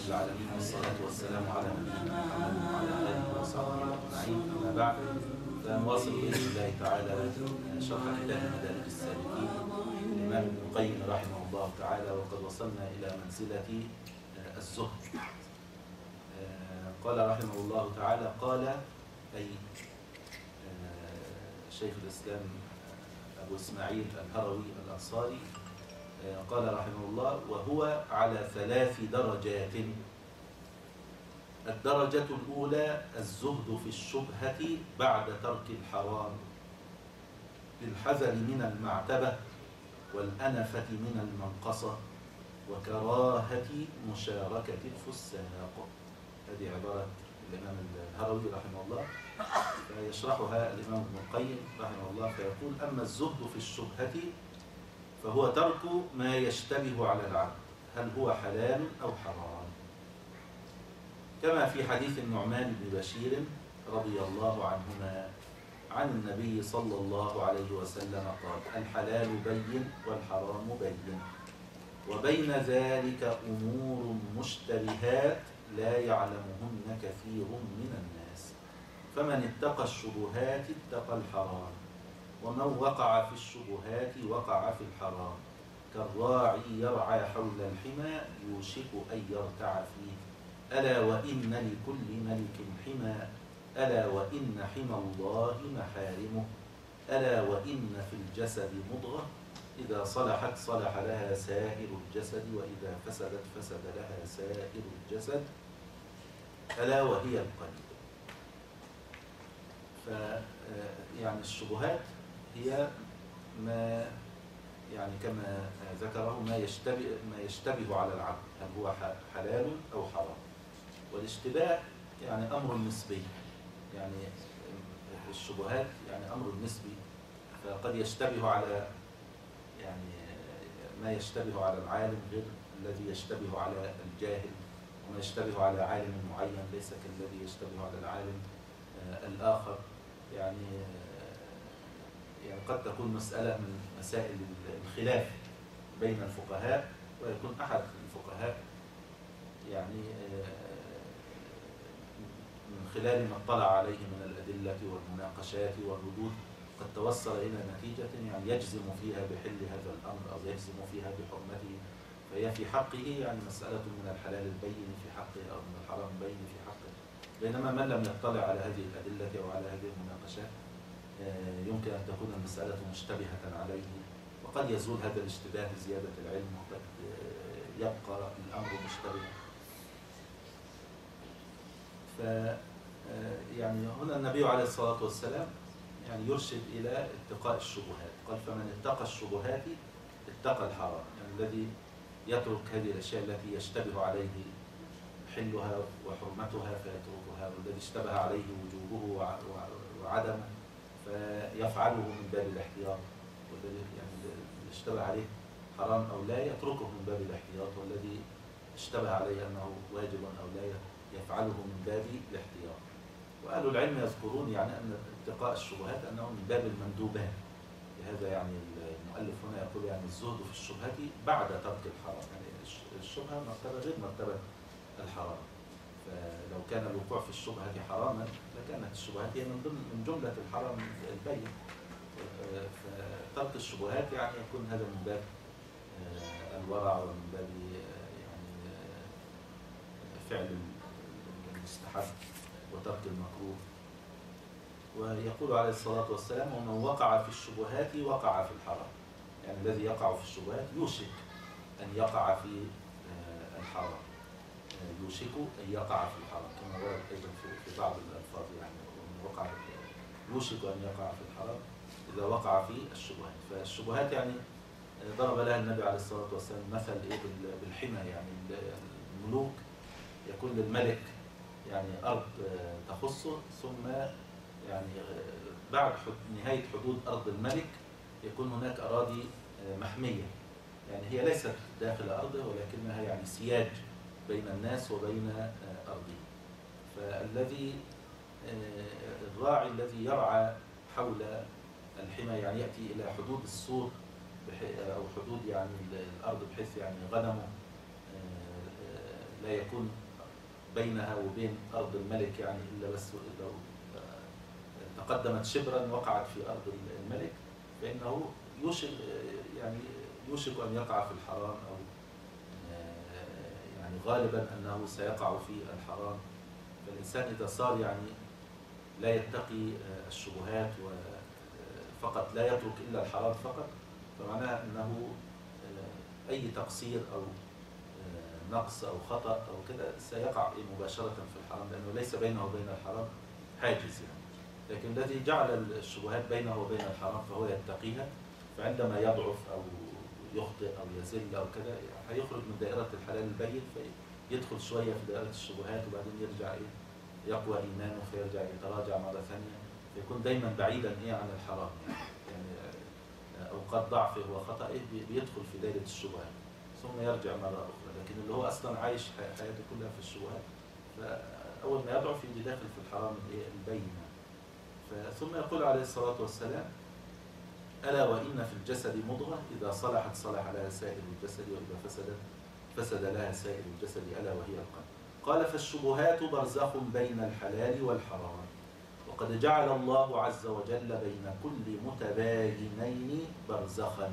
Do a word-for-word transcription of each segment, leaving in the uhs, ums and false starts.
العالمين، والصلاة والسلام على نبينا محمد وعلى آله وصحبه أجمعين. أما بعد، فنواصل بإذن الله تعالى شرح كتاب مدارج السالكين للإمام ابن القيم رحمه الله تعالى، وقد وصلنا إلى منزلة الزهد. قال رحمه الله تعالى: قال أي شيخ الإسلام أبو إسماعيل الهروي الأنصاري، قال رحمه الله: وهو على ثلاث درجات. الدرجة الأولى الزهد في الشبهة بعد ترك الحرام، بالحذر من المعتبة والأنفة من المنقصة وكراهة مشاركة الفساق. هذه عبارة الإمام الهروي رحمه الله، فيشرحها الإمام ابن القيم رحمه الله فيقول: أما الزهد في الشبهة فهو ترك ما يشتبه على العبد، هل هو حلال أو حرام، كما في حديث النعمان بن بشير رضي الله عنهما عن النبي صلى الله عليه وسلم قال: الحلال بين والحرام بين، وبين ذلك أمور مشتبهات لا يعلمهن كثير من الناس، فمن اتقى الشبهات اتقى الحرام، ومن وقع في الشبهات وقع في الحرام، كالراعي يرعى حول الحمى يوشك أن يرتع فيه، ألا وإن لكل ملك حمى، ألا وإن حمى الله محارمه، ألا وإن في الجسد مضغة إذا صلحت صلح لها سائر الجسد، وإذا فسدت فسد لها سائر الجسد، ألا وهي القلب. ف يعني الشبهات هي ما يعني كما ذكره ما يشتبه ما يشتبه على العبد، هل هو حلال أو حرام. والاشتباه يعني أمر نسبي، يعني الشبهات يعني أمر نسبي، فقد يشتبه على يعني ما يشتبه على العالم غير الذي يشتبه على الجاهل، وما يشتبه على عالم معين ليس كالذي يشتبه على العالم الآخر. يعني يعني قد تكون مسألة من مسائل الخلاف بين الفقهاء، ويكون أحد الفقهاء يعني من خلال ما اطلع عليه من الأدلة والمناقشات والردود قد توصل إلى نتيجة يعني يجزم فيها بحل هذا الأمر أو يجزم فيها بحرمته، فهي في حقه يعني مسألة من الحلال البين في حقه أو من الحرام البين في حقه. بينما من لم يطلع على هذه الأدلة أو على هذه المناقشات يمكن أن تكون المسألة مشتبهة عليه، وقد يزول هذا الاشتباه بزيادة العلم، وقد يبقى الأمر مشتبها. ف يعني هنا النبي عليه الصلاة والسلام يعني يرشد إلى اتقاء الشبهات، قال: فمن اتقى الشبهات اتقى الحرام، يعني الذي يترك هذه الأشياء التي يشتبه عليه حلها وحرمتها فيتركها، والذي اشتبه عليه وجوبه وعدمه فيفعله من باب الاحتياط، والذي يعني اشتبه عليه حرام أو لا يتركه من باب الاحتياط، والذي اشتبه عليه أنه واجب أو لا يفعله من باب الاحتياط. وأهل العلم يذكرون يعني أن اتقاء الشبهات أنه من باب المندوبات، لهذا يعني المؤلف هنا يقول يعني الزهد في الشبهة بعد ترك الحرام، يعني الشبهة مرتبة غير مرتبة الحرام، فلو كان الوقوع في الشبهة حراما لكانت الشبهات هي من ضمن من جملة الحرام البين، فترك الشبهات يعني يكون هذا من باب الورع ومن باب يعني فعل المستحب وترك المكروه. ويقول عليه الصلاة والسلام: ومن وقع في الشبهات وقع في الحرام، يعني الذي يقع في الشبهات يوشك أن يقع في الحرام، يوشك أن يقع في الحرام، كما ورد أيضا في بعض الألفاظ، يعني ومن وقع يوشك أن يقع في الحرام إذا وقع في الشبهات. فالشبهات يعني ضرب لها النبي عليه الصلاة والسلام مثل إيه بالحمى، يعني الملوك يكون للملك يعني أرض تخصه، ثم يعني بعد نهاية حدود أرض الملك يكون هناك أراضي محمية، يعني هي ليست داخل أرضه ولكنها يعني سياج بين الناس وبين أرضه. فالذي الراعي الذي يرعى حول الحمى يعني يأتي إلى حدود السور أو حدود يعني الأرض بحيث يعني غنمه لا يكون بينها وبين أرض الملك يعني إلا بس لو تقدمت شبرا وقعت في أرض الملك، فإنه يوشك يعني يوشك أن يقع في الحرام، أو يعني غالبا أنه سيقع في الحرام. فالإنسان إذا صار يعني لا يتقي الشبهات وفقط لا يترك إلا الحرام فقط، فمعناها أنه أي تقصير أو نقص أو خطأ أو كده سيقع مباشرة في الحرام، لأنه ليس بينه وبين الحرام حاجز يعني. لكن الذي جعل الشبهات بينه وبين الحرام فهو يتقيها، فعندما يضعف أو يخطئ أو يزل أو كده هيخرج من دائرة الحلال البين، فيدخل شوية في دائرة الشبهات، وبعدين يرجع إيه يقوى إيمانه فيرجع يتراجع مرة ثانية، فيكون دايما بعيدا إيه عن الحرام يعني. يعني أوقات ضعفه وخطئه بيدخل في دائرة الشبهات ثم يرجع مرة أخرى. لكن اللي هو أصلا عايش حياته كلها في الشبهات، فأول ما يضعف يجي داخل في الحرام البين. ثم يقول عليه الصلاة والسلام: ألا وإن في الجسد مضغة إذا صلحت صلح لها سائر الجسد وإذا فسدت فسد لها سائر الجسد ألا وهي القلب. قال: فالشبهات برزخ بين الحلال والحرام، وقد جعل الله عز وجل بين كل متباينين برزخا.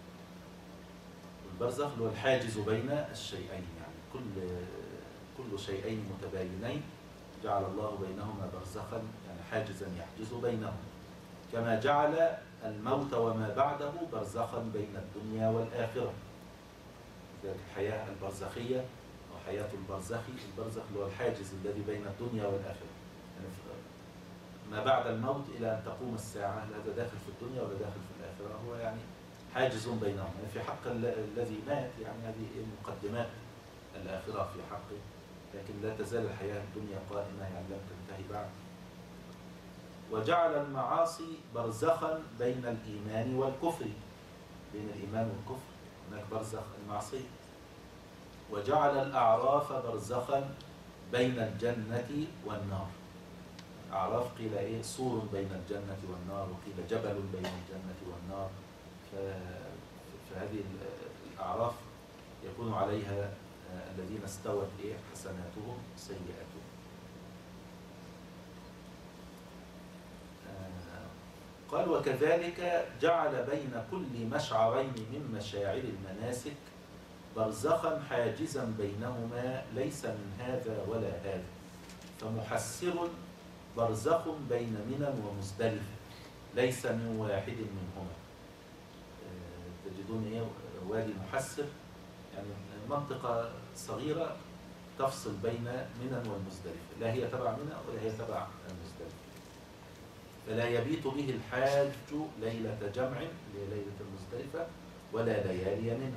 البرزخ هو الحاجز بين الشيئين، يعني كل كل شيئين متباينين جعل الله بينهما برزخا، يعني حاجزا يحجز بينهما، كما جعل الموت وما بعده برزخا بين الدنيا والآخرة. الحياة البرزخية أو حياة البرزخي، البرزخ هو الحاجز الذي بين الدنيا والآخرة، يعني ما بعد الموت إلى أن تقوم الساعة، هذا داخل في الدنيا ولا داخل في الآخرة، هو يعني حاجز بينهم. يعني في حق الذي مات يعني هذه مقدمات الآخرة في حقه، لكن لا تزال الحياة الدنيا قائمة يعني لم تنتهي بعد. وجعل المعاصي برزخا بين الإيمان والكفر، بين الإيمان والكفر هناك برزخ المعصية. وجعل الأعراف برزخا بين الجنة والنار. الأعراف قيل إيه سور بين الجنة والنار، وقيل جبل بين الجنة والنار. فهذه الأعراف يكون عليها الذين استوت إيه حسناتهم سيئاتهم. قال: وكذلك جعل بين كل مشعرين من مشاعر المناسك برزخا حاجزا بينهما ليس من هذا ولا هذا، فمحسر برزخ بين منى ومزدلفة ليس من واحد منهما. تجدون إيه وادي محسر، يعني منطقة صغيرة تفصل بين منى والمزدلفة، لا هي تبع منى ولا هي تبع المزدلفة، فلا يبيت به الحاج ليلة جمع ليلة المزدلفة ولا ليالي منى.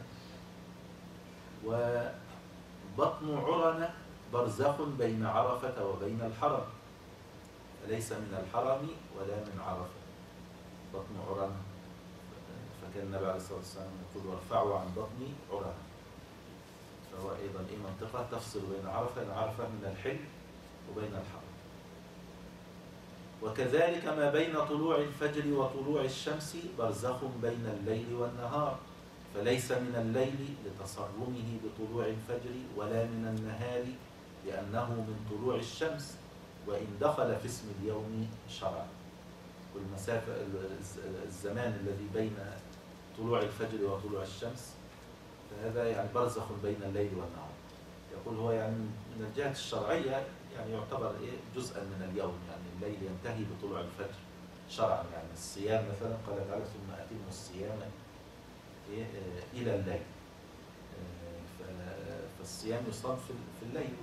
وبطن عرنة برزخ بين عرفة وبين الحرم، فليس من الحرم ولا من عرفة. بطن عرنة، فكان النبي عليه الصلاة والسلام يقول: وارفعوا عن بطن عرنة، فهو أيضا إيه منطقة تفصل بين عرفة عرفة من الحل وبين الحرم. وكذلك ما بين طلوع الفجر وطلوع الشمس برزخ بين الليل والنهار، فليس من الليل لتصرمه بطلوع الفجر ولا من النهار لأنه من طلوع الشمس، وإن دخل في اسم اليوم شرعا. والمسافة الزمان الذي بين طلوع الفجر وطلوع الشمس فهذا يعني برزخ بين الليل والنهار. يقول هو يعني من الجهة الشرعية يعني يعتبر إيه جزءا من اليوم، يعني الليل ينتهي بطلوع الفجر شرعا. يعني الصيام مثلا قال تعالى: ثم أتموا الصيام إيه إلى الليل. فالصيام يصام في الليل،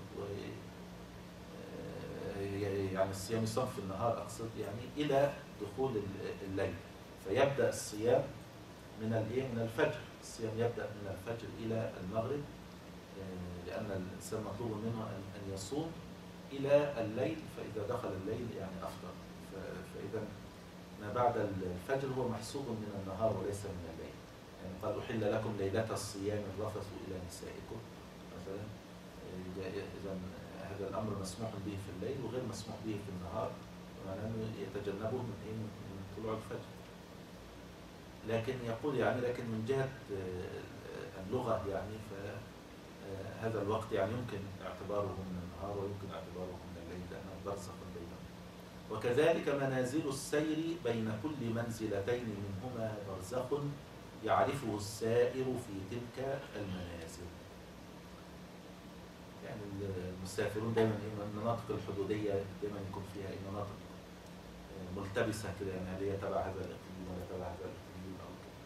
يعني الصيام يصام في النهار أقصد، يعني إلى دخول الليل. فيبدأ الصيام من الإيه من الفجر، الصيام يبدأ من الفجر إلى المغرب، لأن الإنسان مطلوب منه أن يصوم إلى الليل، فإذا دخل الليل يعني أفطر. فإذا ما بعد الفجر هو محسوب من النهار وليس من الليل. يعني قال: أحل لكم ليلة الصيام الرفث إلى نسائكم مثلا. إذا هذا الأمر مسموح به في الليل وغير مسموح به في النهار، ومعناه يتجنبه من إيه من طلوع الفجر. لكن يقول يعني لكن من جهة اللغة يعني آه هذا الوقت يعني يمكن اعتباره من النهار ويمكن اعتباره من الليل لأنه برزخ بينهم. وكذلك منازل السير بين كل منزلتين منهما برزخ يعرفه السائر في تلك المنازل. يعني المسافرون دايما المناطق الحدودية دايما يكون فيها مناطق ملتبسة كده، يعني هل هي تبع هذا الإقليم ولا تبع هذا الإقليم أو كده.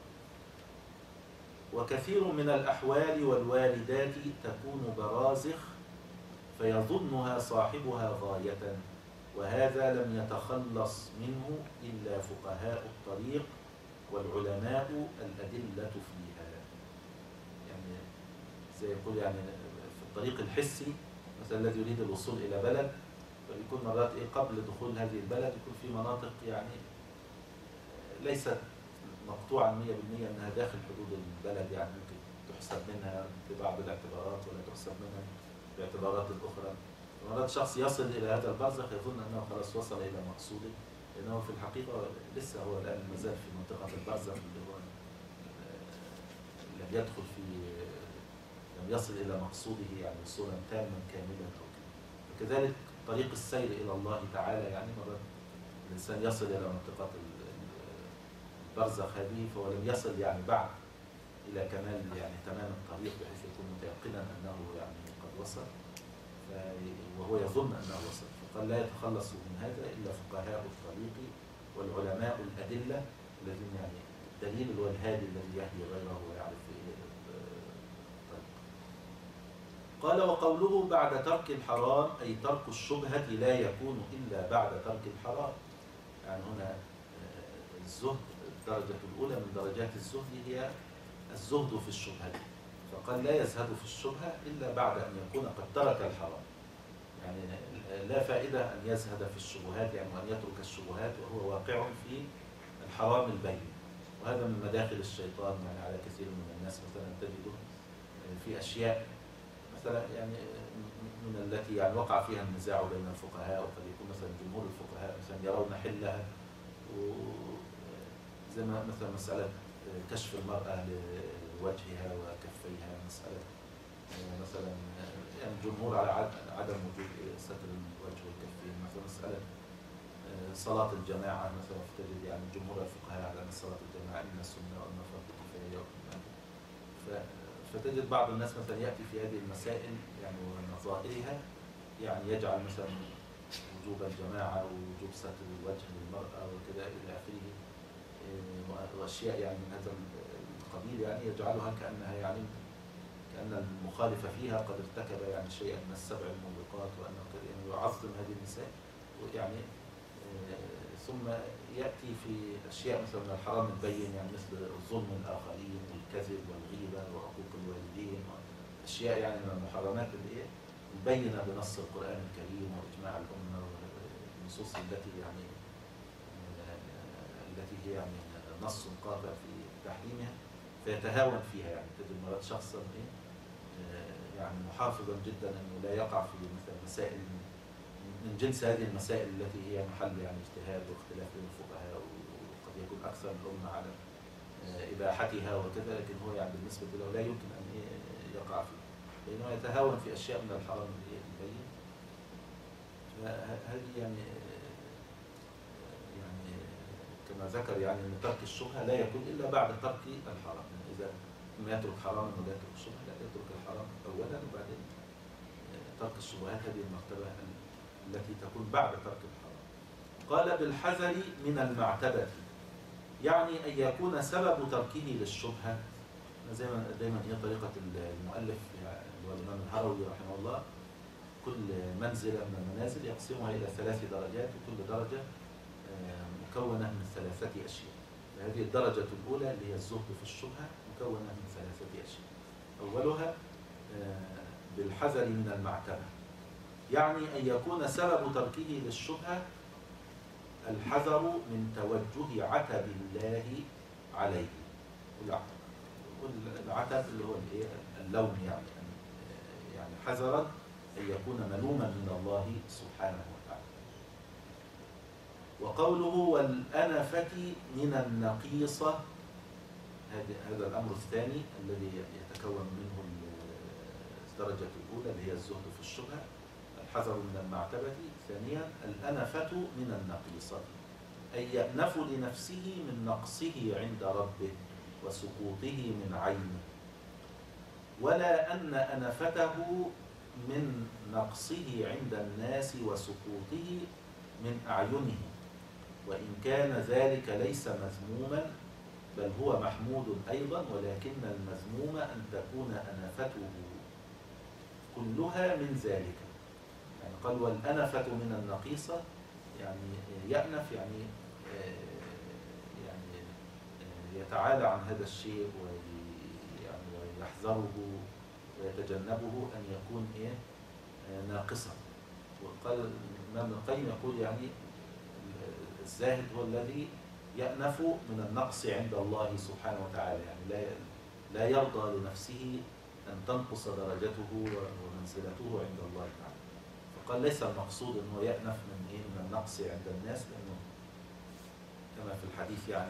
وكثير من الأحوال والواردات تكون برازخ فيظنها صاحبها غاية، وهذا لم يتخلص منه إلا فقهاء الطريق والعلماء الأدلة فيها. يعني زي يقول يعني في الطريق الحسي مثلا الذي يريد الوصول إلى بلد، فيكون مرات إيه قبل دخول هذه البلد يكون في مناطق يعني ليست مقطوعا مية بالمية أنها داخل حدود البلد، يعني ممكن تحسب منها ببعض الاعتبارات ولا تحسب منها باعتبارات أخرى. مرات شخص يصل إلى هذا البرزخ يظن أنه خلاص وصل إلى مقصوده، لأنه في الحقيقة لسه هو الآن مازال في منطقة البرزخ اللي هو لم يدخل في لم يصل إلى مقصوده يعني وصولا تاما كاملا أو كده. وكذلك طريق السير إلى الله تعالى، يعني مرات الإنسان يصل إلى منطقة البرزخ هذه فهو لم يصل يعني بعد إلى كمال يعني تمام الطريق بحيث يكون متيقنا أنه يعني قد وصل وهو يظن أنه وصل. فقال لا يتخلص من هذا إلا فقهاء الطريق والعلماء الأدلة الذين يعني الدليل اللي هو الهادي الذي يهدي غيره ويعرف إيه الطريق. قال وقوله بعد ترك الحرام أي ترك الشبهة لا يكون إلا بعد ترك الحرام. يعني هنا الزهد الدرجة الأولى من درجات الزهد هي الزهد في الشبهة، فقال لا يزهد في الشبهة إلا بعد أن يكون قد ترك الحرام. يعني لا فائدة أن يزهد في الشبهات يعني وأن يترك الشبهات وهو واقع في الحرام البين، وهذا من مداخل الشيطان. يعني على كثير من الناس مثلا تجده في أشياء مثلا يعني من التي يعني وقع فيها النزاع بين الفقهاء، وقد يكون مثلا جمهور الفقهاء مثلا يرون حلها، زي ما مثلا مسألة كشف المرأة لوجهها وكفيها، مسألة مثلا يعني الجمهور على عدم وجود ستر الوجه والكفين، مثلا مسألة صلاة الجماعة مثلا فتجد يعني جمهور الفقهاء على أن صلاة الجماعة إما سنة وإما فرض كفاية. فتجد بعض الناس مثلا يأتي في هذه المسائل يعني ونظائرها يعني يجعل مثلا وجوب الجماعة ووجوب ستر الوجه للمرأة وكذا إلى آخره، وأشياء يعني من هذا القبيل يعني يجعلها كأنها يعني كأن المخالف فيها قد ارتكب يعني شيئا من السبع الموبقات، وأنه يعني يعظم هذه النساء ويعني ثم يأتي في أشياء مثلا من الحرام البين يعني مثل ظلم الآخرين والكذب والغيبة وعقوق الوالدين، أشياء يعني من المحرمات البينة بنص القرآن الكريم وإجماع الأمة والنصوص التي يعني التي هي يعني نص قاطع في تحريمها فيتهاون فيها. يعني تجد مرات شخصا يعني محافظا جدا أنه لا يقع في مثلا مسائل من جنس هذه المسائل التي هي محل يعني اجتهاد واختلاف بين الفقهاء، وقد يكون أكثر الأمة على إباحتها وكذا، لكن هو يعني بالنسبة له لا يمكن أن يقع فيه لأنه يتهاون في أشياء من الحرام البين. فهذه يعني يعني كما ذكر يعني أن ترك الشبهة لا يكون إلا بعد ترك الحرام. يعني إذا ما يترك حراما ولا يترك الشبهة، لا يترك الحرام أولا وبعدين ترك الشبهات، هذه المرتبة التي تكون بعد ترك الحرام. قال بالحذر من المعتبة، يعني أن يكون سبب تركه للشبهة زي ما دايما هي طريقة المؤلف اللي هو الإمام الهروي رحمه الله، كل منزلة من المنازل يقسمها إلى ثلاث درجات، وكل درجة مكونة من ثلاثة أشياء. هذه الدرجة الأولى اللي هي الزهد في الشبهة مكونة من ثلاثة أشياء. أولها بالحذر من المعتبة، يعني أن يكون سبب تركه للشبهة الحذر من توجه عتب الله عليه. والعتب اللي هو اللوم، يعني يعني حذرا أن يكون ملوما من الله سبحانه وتعالى. وقوله والأنفة من النقيصة، هذا الأمر الثاني الذي يتكون منه الدرجة الأولى اللي هي الزهد في الشبهة، الحذر من المعتبة. ثانيا الأنفة من النقيصة، أي يأنف لنفسه من نقصه عند ربه وسقوطه من عينه، ولا أن أنفته من نقصه عند الناس وسقوطه من أعينه، وإن كان ذلك ليس مذموما بل هو محمود أيضا، ولكن المذموم أن تكون أنفته كلها من ذلك. يعني قال والأنفة من النقيصة، يعني يأنف يعني يعني يتعالى عن هذا الشيء ويحذره ويتجنبه أن يكون إيه ناقصا. وقال الإمام ابن القيم يقول يعني الزاهد هو الذي يأنف من النقص عند الله سبحانه وتعالى، يعني لا لا يرضى لنفسه أن تنقص درجته ومنزلته عند الله تعالى. فقال ليس المقصود أنه يأنف من إيه من النقص عند الناس، لأنه كما في الحديث يعني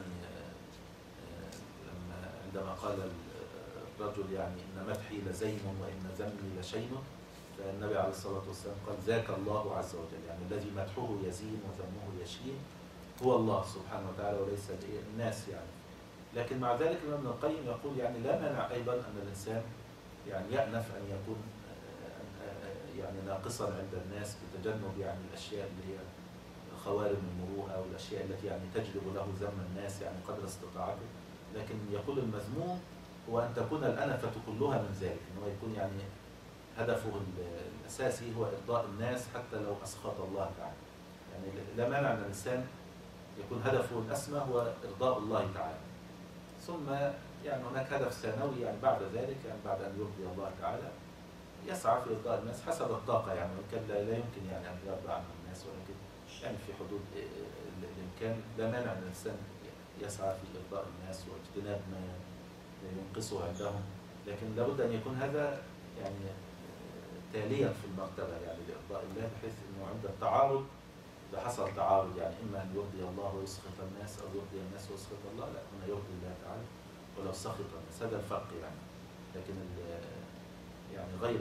لما عندما قال الرجل يعني إن مدحي لزين وإن ذمي لشين، فالنبي عليه الصلاة والسلام قال ذاك الله عز وجل، يعني الذي مدحه يزين وذمه يشين هو الله سبحانه وتعالى وليس الناس يعني. لكن مع ذلك الإمام ابن القيم يقول يعني لا مانع أيضا أن الإنسان يعني يأنف أن يكون يعني ناقصا عند الناس بتجنب يعني الأشياء اللي هي خوارم المروءة أو الأشياء التي يعني تجلب له ذم الناس يعني قدر استطاعته. لكن يقول المذموم هو أن تكون الأنفة كلها من ذلك، أنه يكون يعني هدفه الأساسي هو إرضاء الناس حتى لو أسخط الله تعالى. يعني لا مانع أن الإنسان يكون هدفه الأسمى هو إرضاء الله تعالى، ثم يعني هناك هدف ثانوي يعني بعد ذلك، يعني بعد أن يرضي الله تعالى يسعى في إرضاء الناس حسب الطاقة، يعني وكان لا يمكن يعني أن يرضى عن الناس، ولكن يعني في حدود الإمكان لا مانع أن الإنسان يسعى في إرضاء الناس واجتناب ما ينقصه عندهم، لكن لابد أن يكون هذا يعني تاليا في المرتبة يعني لإرضاء الله، بحيث أنه عند التعارض إذا حصل تعارض يعني إما أن يرضي الله ويسخط الناس أو يرضي الناس ويسخط الله، لا هنا يرضي الله تعالى ولو سخط الناس، هذا الفرق يعني. لكن يعني غير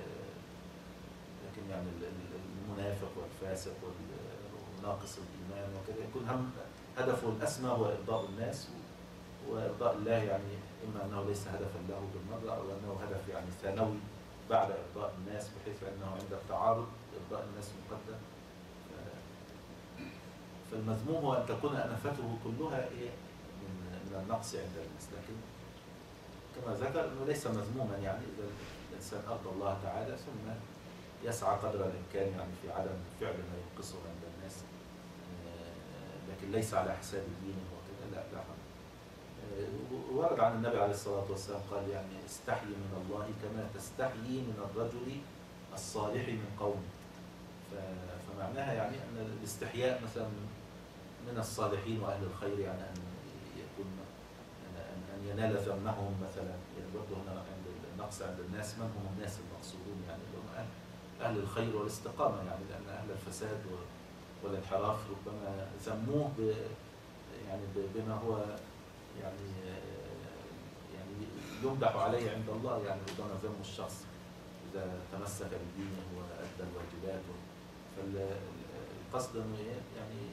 لكن يعني المنافق والفاسق والناقص الإيمان وكذا يكون هم هدفه الأسمى هو إرضاء الناس، وإرضاء الله يعني إما أنه ليس هدفا له بالمرة أو أنه هدف يعني ثانوي بعد إرضاء الناس، بحيث أنه عند التعارض إرضاء الناس مقدم. فالمذموم هو أن تكون أنفته كلها إيه من النقص عند الناس، لكن كما ذكر أنه ليس مذموما يعني إذا الإنسان أرضى الله تعالى ثم يسعى قدر الإمكان يعني في عدم فعل ما ينقصه عند الناس، لكن ليس على حساب دينه وكذا، لا لا. ورد عن النبي عليه الصلاة والسلام قال يعني استحي من الله كما تستحيي من الرجل الصالح من قومه. فمعناها يعني أن الاستحياء مثلا من الصالحين وأهل الخير يعني أن يكون أن ينال ذمهم مثلا، يعني برضه هنا عند النقص عند الناس من هم الناس المقصودون يعني اللي هم أهل الخير والاستقامة، يعني لأن أهل الفساد والانحراف ربما ذموه ب يعني بما هو يعني يعني يمدح عليه عند الله، يعني ربما ذم الشخص إذا تمسك بدينه وأدى الواجبات. فالقصد أنه يعني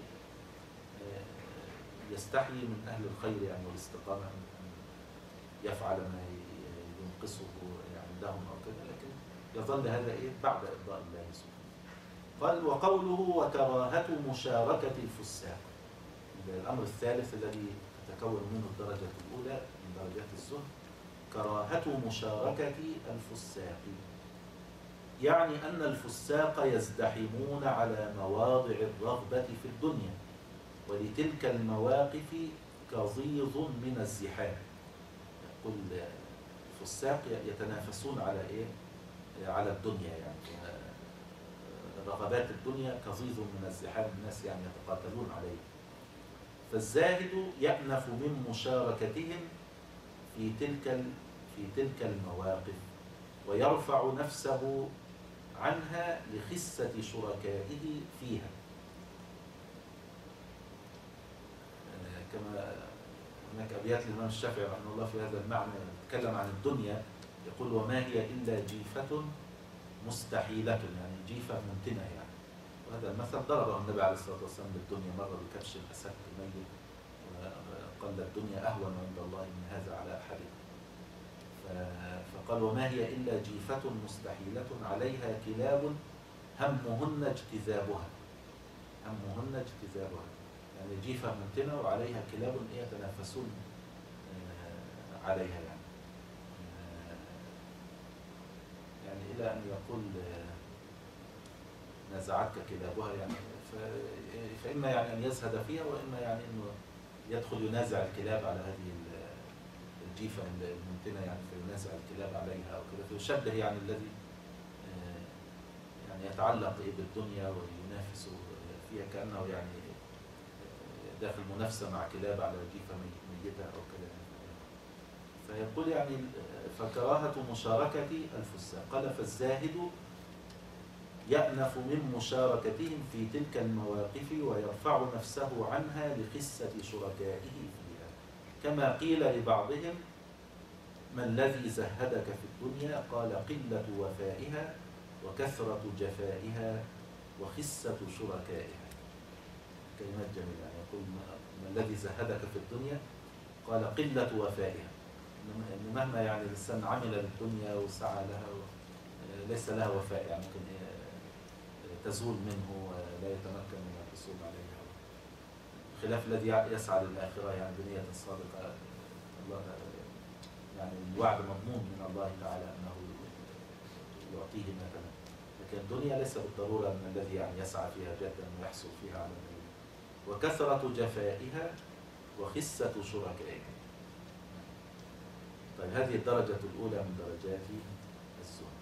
يستحي من أهل الخير يعني والاستقامة أن يفعل ما ينقصه عندهم أو كذا، لكن يظل هذا إيه بعد إرضاء الله سبحانه. قال وقوله وكراهة مشاركة الفساق، الأمر الثالث الذي تتكون منه الدرجة الأولى من درجات الزهد كراهة مشاركة الفساق، يعني أن الفساق يزدحمون على مواضع الرغبة في الدنيا، ولتلك المواقف كظيظ من الزحام. يقول الفساق يتنافسون على إيه؟ على الدنيا، يعني رغبات الدنيا كظيظ من الزحام، الناس يعني يتقاتلون عليه. فالزاهد يأنف من مشاركتهم في تلك في تلك المواقف ويرفع نفسه عنها لخسة شركائه فيها، كما هناك أبيات الإمام الشافعي رحمه الله في هذا المعنى يتكلم عن الدنيا يقول وما هي إلا جيفة مستحيلة، يعني جيفة ممتنة يعني. وهذا المثل ضربه النبي عليه الصلاة والسلام بالدنيا مرة بكبش الأسد الميت، وقال الدنيا أهون عند الله من هذا على أحدكم. فقال وما هي إلا جيفة مستحيلة عليها كلاب همهن اجتذابها، همهن اجتذابها، يعني جيفة ممتنة وعليها كلاب يتنافسون عليها يعني. يعني إلى أن يقول نزعتك كلابها، يعني فإما يعني أن يزهد فيها، وإما يعني أنه يدخل ينازع الكلاب على هذه الجيفة الممتنة، يعني فينازع الكلاب عليها أو كذا، فيشبه يعني الذي يعني يتعلق بالدنيا وينافس فيها كأنه يعني داخل منافسة مع كلاب على جيفة ميتة أو كذا. فيقول يعني فكراهة مشاركة الفساق. قال فالزاهد يأنف من مشاركتهم في تلك المواقف ويرفع نفسه عنها لخسة شركائه فيها، كما قيل لبعضهم ما الذي زهدك في الدنيا؟ قال قلة وفائها وكثرة جفائها وخسة شركائها. كلمات جميلة يعني. يقول ما الذي زهدك في الدنيا؟ قال قلة وفائها، إنه مهما يعني الإنسان عمل للدنيا وسعى لها ليس لها وفاء، يعني ممكن تزول منه ولا يتمكن من الحصول عليها، خلاف الذي يسعى للآخرة يعني بنية صادقة. الله يعني الوعد مضمون من الله تعالى أنه يعطيه ما تمنى، لكن الدنيا ليس بالضرورة أن الذي يعني يسعى فيها جدا ويحصل فيها على الدنيا. وكثرة جفائها وخسة شركائها. طيب هذه الدرجة الأولى من درجات الزهد.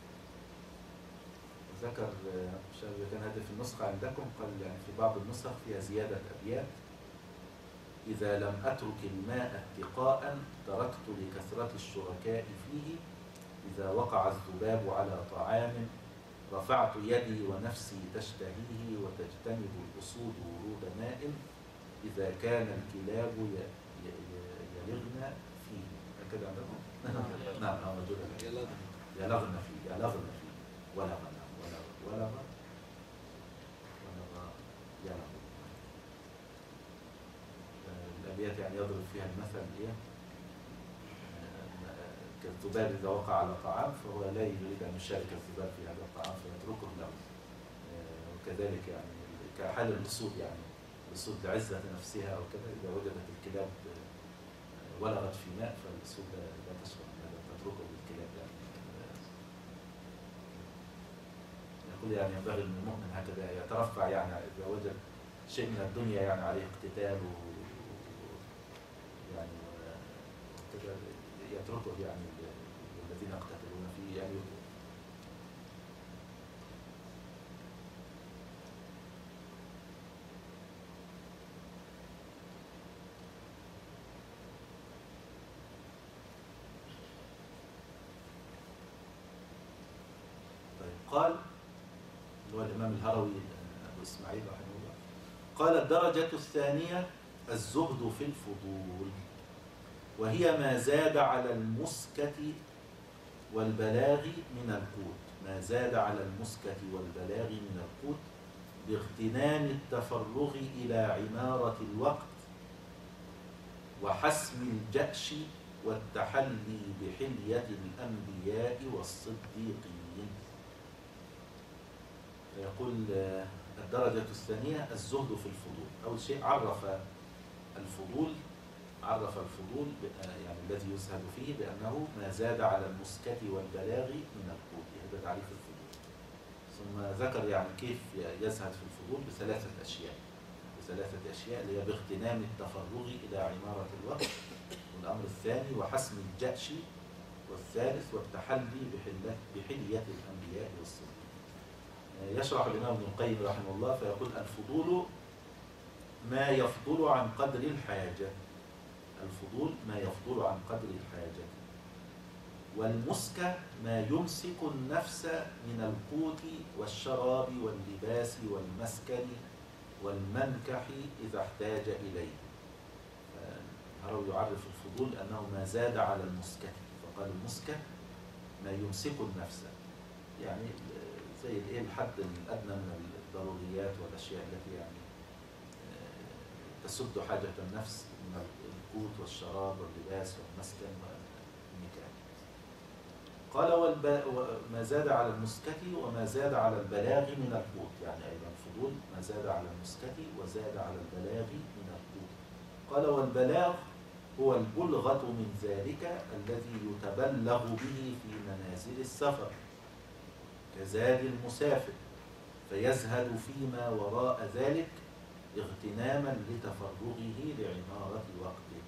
ذكر شاب كان هذا في النسخة عندكم، قال يعني في بعض النسخ فيها زيادة أبيات: إذا لم أترك الماء اتقاء تركت لكثرة الشركاء فيه، إذا وقع الذباب على طعام رفعت يدي ونفسي تشتهيه، وتجتنب الأسود ورود ماء، إذا كان الكلاب يلغن فيه. هكذا عندكم؟ نعم نعم موجودة. يلغن فيه، يلغن فيه، ولغن ولغ ولغ ولغ يلغ. الأبيات يعني يضرب فيها المثل إيه؟ كالذباب إذا وقع على طعام فهو لا يريد أن يشارك الذباب في هذا الطعام فيتركه له. وكذلك يعني كحال الأسود، يعني الأسود لعزة نفسها أو كذا، إذا وجدت الكلاب ولغت في ماء فالأسود لا تشرب هذا، تتركه للكلاب يعني. يقول يعني ينبغي للمؤمن هكذا يترفع، يعني إذا وجد شيء من الدنيا يعني عليه اقتتال و يعني كذا يتركه يعني الذين يقتتلون فيه يعني. طيب قال اللي هو الإمام الهروي أبو إسماعيل رحمه الله، قال الدرجة الثانية الزهد في الفضول، وهي ما زاد على المسكة والبلاغ من القوت، ما زاد على المسكة والبلاغ من القوت باغتنام التفرغ إلى عمارة الوقت وحسم الجأش والتحلي بحلية الأنبياء والصديقين. يقول الدرجة الثانية الزهد في الفضول. أول شيء عرف الفضول، عرف الفضول يعني الذي يزهد فيه بأنه ما زاد على المسكة والبلاغ من القوت، هذا تعريف الفضول. ثم ذكر يعني كيف يزهد في الفضول بثلاثة أشياء، بثلاثة أشياء اللي هي باغتنام التفرغ إلى عمارة الوقت، والأمر الثاني وحسم الجأش، والثالث والتحلي بحلية الأنبياء والصديقين. يشرح الإمام ابن القيم رحمه الله فيقول الفضول ما يفضل عن قدر الحاجة، الفضول ما يفضل عن قدر الحاجة، والمسكة ما يمسك النفس من القوت والشراب واللباس والمسكن والمنكح إذا احتاج إليه. هروي يعرف الفضول أنه ما زاد على المسكة، فقال المسكة ما يمسك النفس، يعني زي الايه الحد الادنى من الضروريات والاشياء التي يعني تسد حاجه النفس من القوت والشراب واللباس والمسكن والمكان. قال وما زاد على المسكت وما زاد على البلاغ من القوت، يعني ايضا الفضول ما زاد على المسكت وزاد على البلاغ من القوت. قال والبلاغ هو البلغة من ذلك الذي يتبلغ به في منازل السفر كزاد المسافر، فيزهد فيما وراء ذلك اغتناما لتفرغه لعمارة وقته.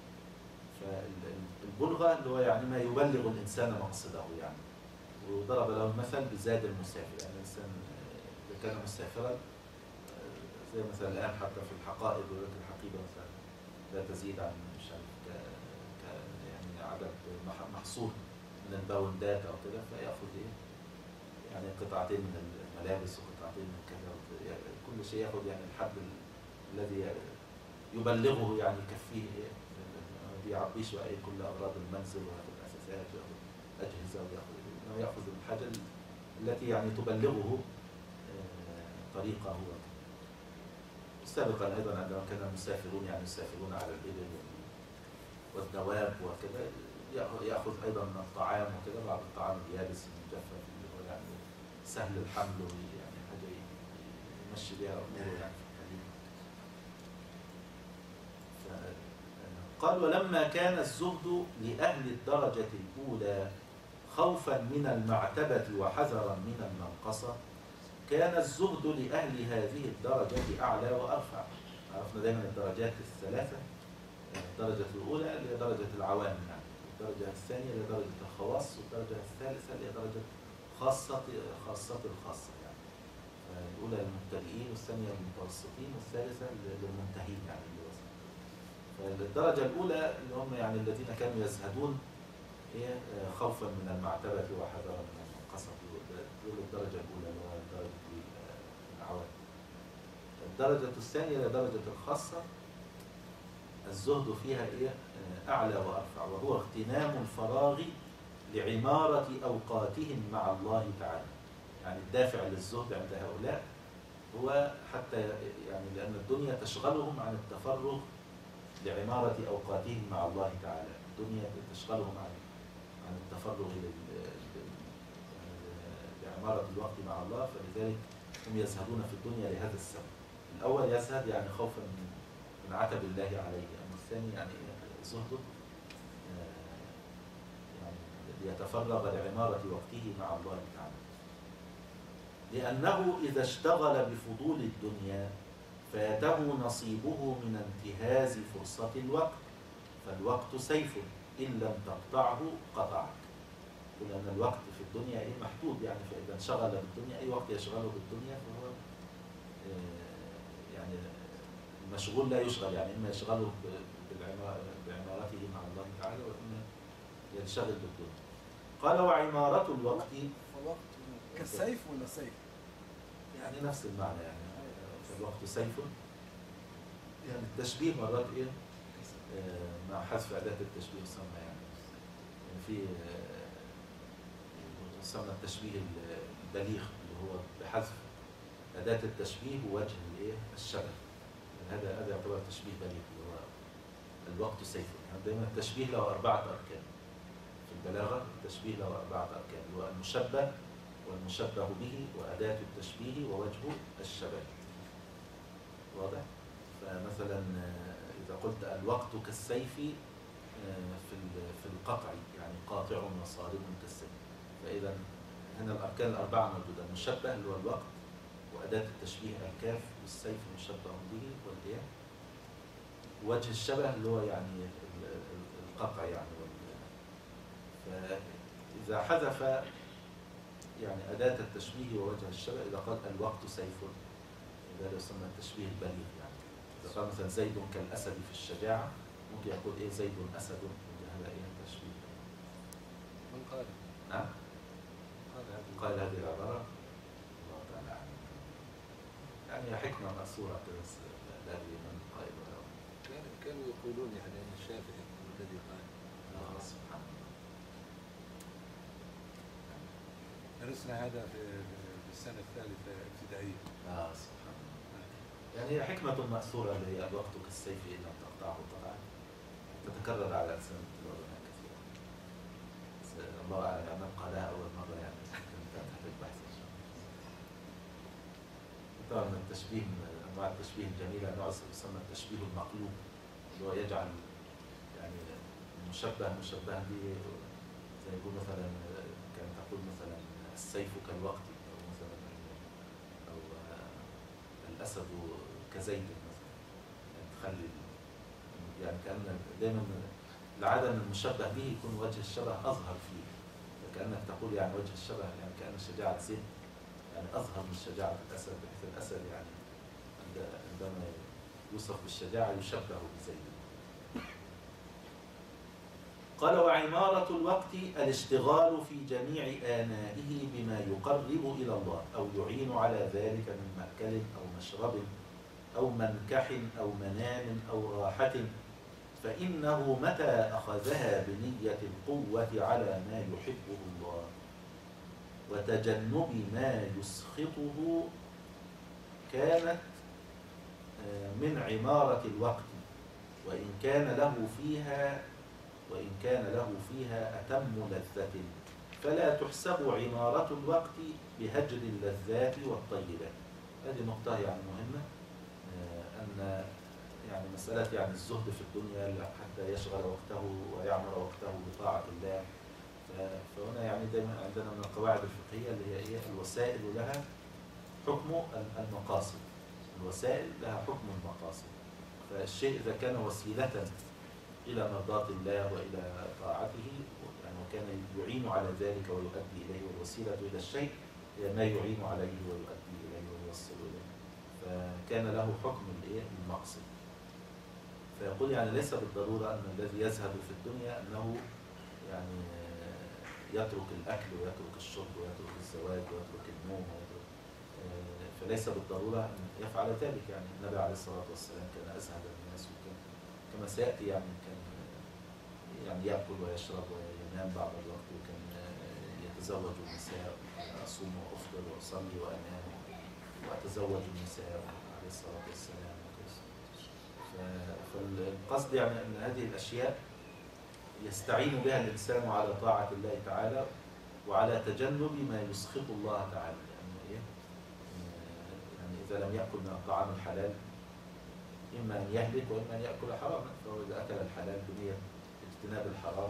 فالبلغة اللي هو يعني ما يبلغ الإنسان مقصده يعني. وضرب له المثل بزاد المسافر، يعني الإنسان إذا كان مسافرا زي مثلا الآن حتى في الحقائب يقول لك الحقيبة مثلا لا تزيد عن مش عارف ك... ك... يعني عدد محصور من الباوندات أو كده، فيأخذ إيه؟ يعني قطعتين من الملابس وقطعتين من كذا، يعني كل شيء يأخذ يعني الحد الذي يبلغه يعني يكفيه إيه؟ ما بيعبيش بقى إيه كل أغراض المنزل ويأخذ أساسات ويأخذ أجهزة ويأخذ إنه يأخذ الحاجة التي يعني تبلغه طريقه. سابقا ايضا عندما كان المسافرون يعني يسافرون على الابل والدواب وكذا ياخذ ايضا من الطعام وكذا، بعض الطعام اليابس المجفف اللي هو يعني سهل الحمل ويعني حاجه يمشي بها اموره يعني في الحديث. قال ولما كان الزهد لاهل الدرجه الاولى خوفا من المعتبه وحذرا من المنقصه، كان الزهد لأهل هذه الدرجة أعلى وأرفع. عرفنا دائما الدرجات الثلاثة، الدرجة الأولى اللي هي درجة العوام يعني، الدرجة الثانية اللي هي درجة الخواص، والدرجة الثالثة اللي هي درجة خاصة خاصة الخاصة يعني. الأولى للمبتدئين والثانية للمتوسطين والثالثة للمنتهين يعني اللي وصل. فالدرجة الأولى اللي هم يعني الذين كانوا يزهدون هي خوفا من المعتبة وحذرا من المنقصة، دول الدرجة الأولى اللي هو درجة العوام. الدرجة الثانية هي درجة الخاصة، الزهد فيها إيه؟ أعلى وأرفع، وهو اغتنام الفراغ لعمارة أوقاتهم مع الله تعالى. يعني الدافع للزهد عند هؤلاء هو حتى يعني لأن الدنيا تشغلهم عن التفرغ لعمارة أوقاتهم مع الله تعالى. الدنيا تشغلهم عن عن التفرغ لعمارة الوقت مع الله، فلذلك هم يزهدون في الدنيا لهذا السبب. الأول يزهد يعني خوفا من من عتب الله عليه، أما الثاني يعني زهده يعني ليتفرغ لعمارة وقته مع الله تعالى. لأنه إذا اشتغل بفضول الدنيا فاته نصيبه من انتهاز فرصة الوقت، فالوقت سيف إن لم تقطعه قطعك. لأن الوقت في الدنيا إيه محدود يعني، فإذا انشغل بالدنيا أي وقت يشغله بالدنيا فهو يعني المشغول لا يشغل، يعني إما يشغله بعمارته مع الله تعالى وإما ينشغل بالدنيا. قال وعمارة الوقت فالوقت كالسيف ولا سيف؟ يعني نفس المعنى يعني، فالوقت سيف يعني التشبيه مرات إيه مع حذف أداة التشبيه يسمى يعني في يسمى التشبيه البليغ اللي هو بحذف أداة التشبيه ووجه الإيه الشبه. يعني هذا هذا يعتبر تشبيه بليغ اللي هو الوقت سيف. يعني دائما التشبيه له أربعة أركان في البلاغة. التشبيه له أربعة أركان اللي هو المشبه والمشبه به وأداة التشبيه ووجه الشبه. واضح؟ فمثلا إذا قلت الوقت كالسيف في في القطع يعني قاطع وصارم كالسيف، فإذا هنا الأركان الأربعة موجودة. المشبه اللي هو الوقت، وأداة التشبيه الكاف، والسيف مشبه به والياء، وجه الشبه اللي هو يعني القطع يعني. فإذا حذف يعني أداة التشبيه ووجه الشبه، إذا قال الوقت سيف، هذا يسمى التشبيه البليغ يعني. إذا قال مثلا زيد كالأسد في الشجاعة، ممكن يقول إيه زيد أسد، هذا إيه التشبيه. من قال؟ نعم؟ قال هذه العبارة الله تعالى عنه. يعني حكمة مأثورة بس لا أدري من قائلها. كانوا يقولون يعني أن الشافعي الذي قال الله سبحانه. درسنا هذا في في السنة الثالثة ابتدائية. آه سبحان الله. يعني هي حكمة مأثورة اللي هي الوقت كالسيف إن لم تقطعه قطعا، تتكرر على ألسنة العلماء كثيرا. الله أعلم يعني نبقى لها أول مرة يعني كنت تحت البحث إن شاء الله. طبعا من التشبيه من أنواع التشبيه الجميلة نوع يسمى التشبيه المقلوب، اللي هو يجعل يعني المشبه مشبها به، زي يقول مثلا كان تقول مثلا السيف كالوقت، أو مثلا أو الأسد كزيد مثلا، يعني تخلي يعني كأن دائما العادة أن المشبه به يكون وجه الشبه أظهر فيه، فكأنك تقول يعني وجه الشبه يعني كأن شجاعة زيد يعني أظهر من شجاعة الأسد، بحيث الأسد يعني عندما يوصف بالشجاعة يشبه بزيد. قال وعمارة الوقت الاشتغال في جميع آنائه بما يقرب إلى الله أو يعين على ذلك من مأكل أو مشرب أو منكح أو منام أو راحة، فإنه متى أخذها بنية القوة على ما يحبه الله وتجنب ما يسخطه كانت من عمارة الوقت، وإن كان له فيها وإن كان له فيها أتم لذة، فلا تحسب عمارة الوقت بهجر اللذات والطيبات. هذه نقطة يعني مهمة، أن يعني مسألة يعني الزهد في الدنيا حتى يشغل وقته ويعمر وقته بطاعة الله. فهنا يعني دائما عندنا من القواعد الفقهية اللي هي إيه؟ الوسائل لها حكم المقاصد، الوسائل لها حكم المقاصد. فالشيء إذا كان وسيلة إلى مرضاة الله وإلى طاعته يعني وكان يعين على ذلك ويؤدي إليه، والوسيلة إلى الشيء هي ما يعين عليه ويؤدي إليه ويوصل إليه، فكان له حكم المقصد. فيقول يعني ليس بالضرورة أن الذي يزهد في الدنيا أنه يعني يترك الأكل ويترك الشرب ويترك الزواج ويترك النوم ويترك، فليس بالضرورة أن يفعل ذلك. يعني النبي عليه الصلاة والسلام كان أزهد الناس، وكان كما سيأتي يعني كان يعني يأكل ويشرب وينام بعض الوقت، وكان يتزوج النساء، أصوم وأفطر وأصلي وأنام وأتزوج النساء عليه الصلاة والسلام. فالقصد يعني أن هذه الأشياء يستعين بها الإنسان على طاعة الله تعالى وعلى تجنب ما يسخط الله تعالى. يعني إيه؟ يعني إذا لم يأكل من الطعام الحلال إما أن يهلك وإما أن يأكل حراما، فهو إذا أكل الحلال بنية اجتناب الحرام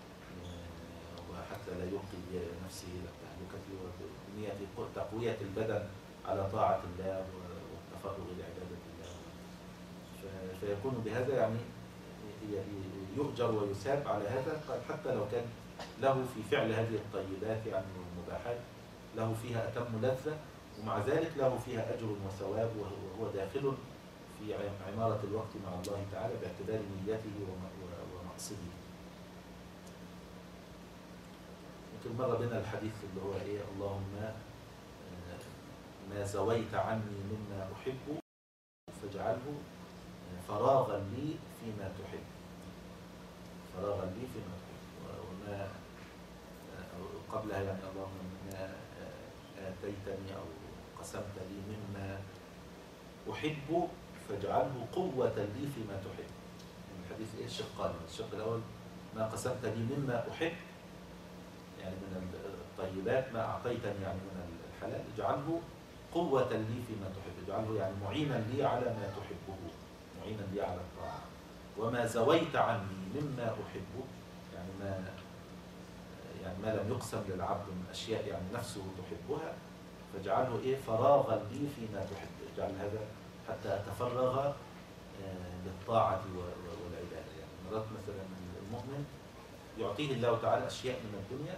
وحتى لا يلقي نفسه إلى التهلكة، وبنية تقوية البدن على طاعة الله والتفرغ لعبادة الله، فيكون بهذا يعني يؤجر ويثاب على هذا، حتى لو كان له في فعل هذه الطيبات يعني والمباحات له فيها أتم لذة، ومع ذلك له فيها أجر وثواب، وهو داخل في عمارة الوقت مع الله تعالى باعتبار نيته ومقصده. يمكن مر بنا الحديث اللي هو إيه؟ اللهم ما زويت عني مما أحب فاجعله فراغا لي فيما تحب، فراغا لي فيما تحب. وما قبلها يعني اللهم ما آتيتني أو قسمت لي مما أحب فاجعله قوة لي فيما تحب. يعني الحديث إيه؟ شقان. الشق الأول ما قسمت لي مما أحب يعني من الطيبات، ما أعطيتني يعني من الحلال، اجعله قوة لي فيما تحب، اجعله يعني معينا لي على ما تحبه، معينا لي على الطاعة. وما زويت عني مما أحبه يعني ما يعني ما لم يقسم للعبد من أشياء يعني نفسه تحبها، فاجعله إيه؟ فراغا لي فيما تحب، اجعل هذا حتى أتفرغ للطاعة والعبادة. يعني مرات مثلا المؤمن يعطيه الله تعالى أشياء من الدنيا،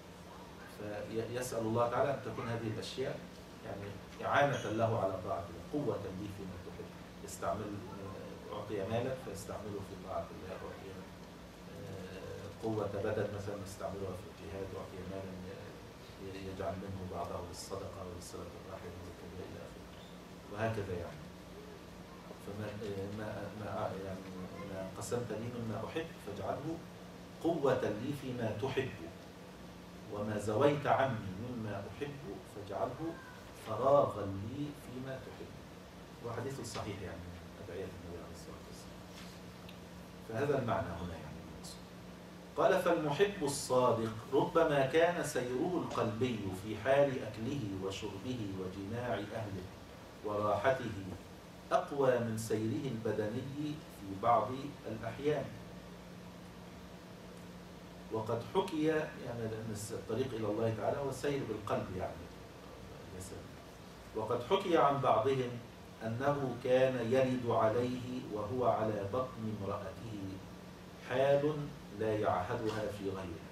فيسأل الله تعالى أن تكون هذه الأشياء يعني إعانة له على طاعة الله، قوة لي فيما تحب. يستعمل أعطي مالا فيستعمله في طاعة الله، أعطي قوة بدن مثلا يستعملها في الجهاد، أعطي مالا يجعل منه بعضه للصدقة ولصلة الرحم وكذا إلى آخره، وهكذا يعني. فما ما ما يعني ما قسمت لي مما أحب فاجعله قوة لي فيما تحب. وما زويت عني مما أحب فاجعله فراغا لي فيما تحب. وحديث صحيح يعني من أدعية النبي عليه الصلاة والسلام. فهذا المعنى هنا يعني المقصود. قال فالمحب الصادق ربما كان سيره القلبي في حال أكله وشربه وجماع أهله وراحته أقوى من سيره البدني في بعض الأحيان. وقد حكي يعني أن الطريق إلى الله تعالى هو السير بالقلب يعني. وقد حكي عن بعضهم أنه كان يرد عليه وهو على بطن امرأته حال لا يعهدها في غيرها.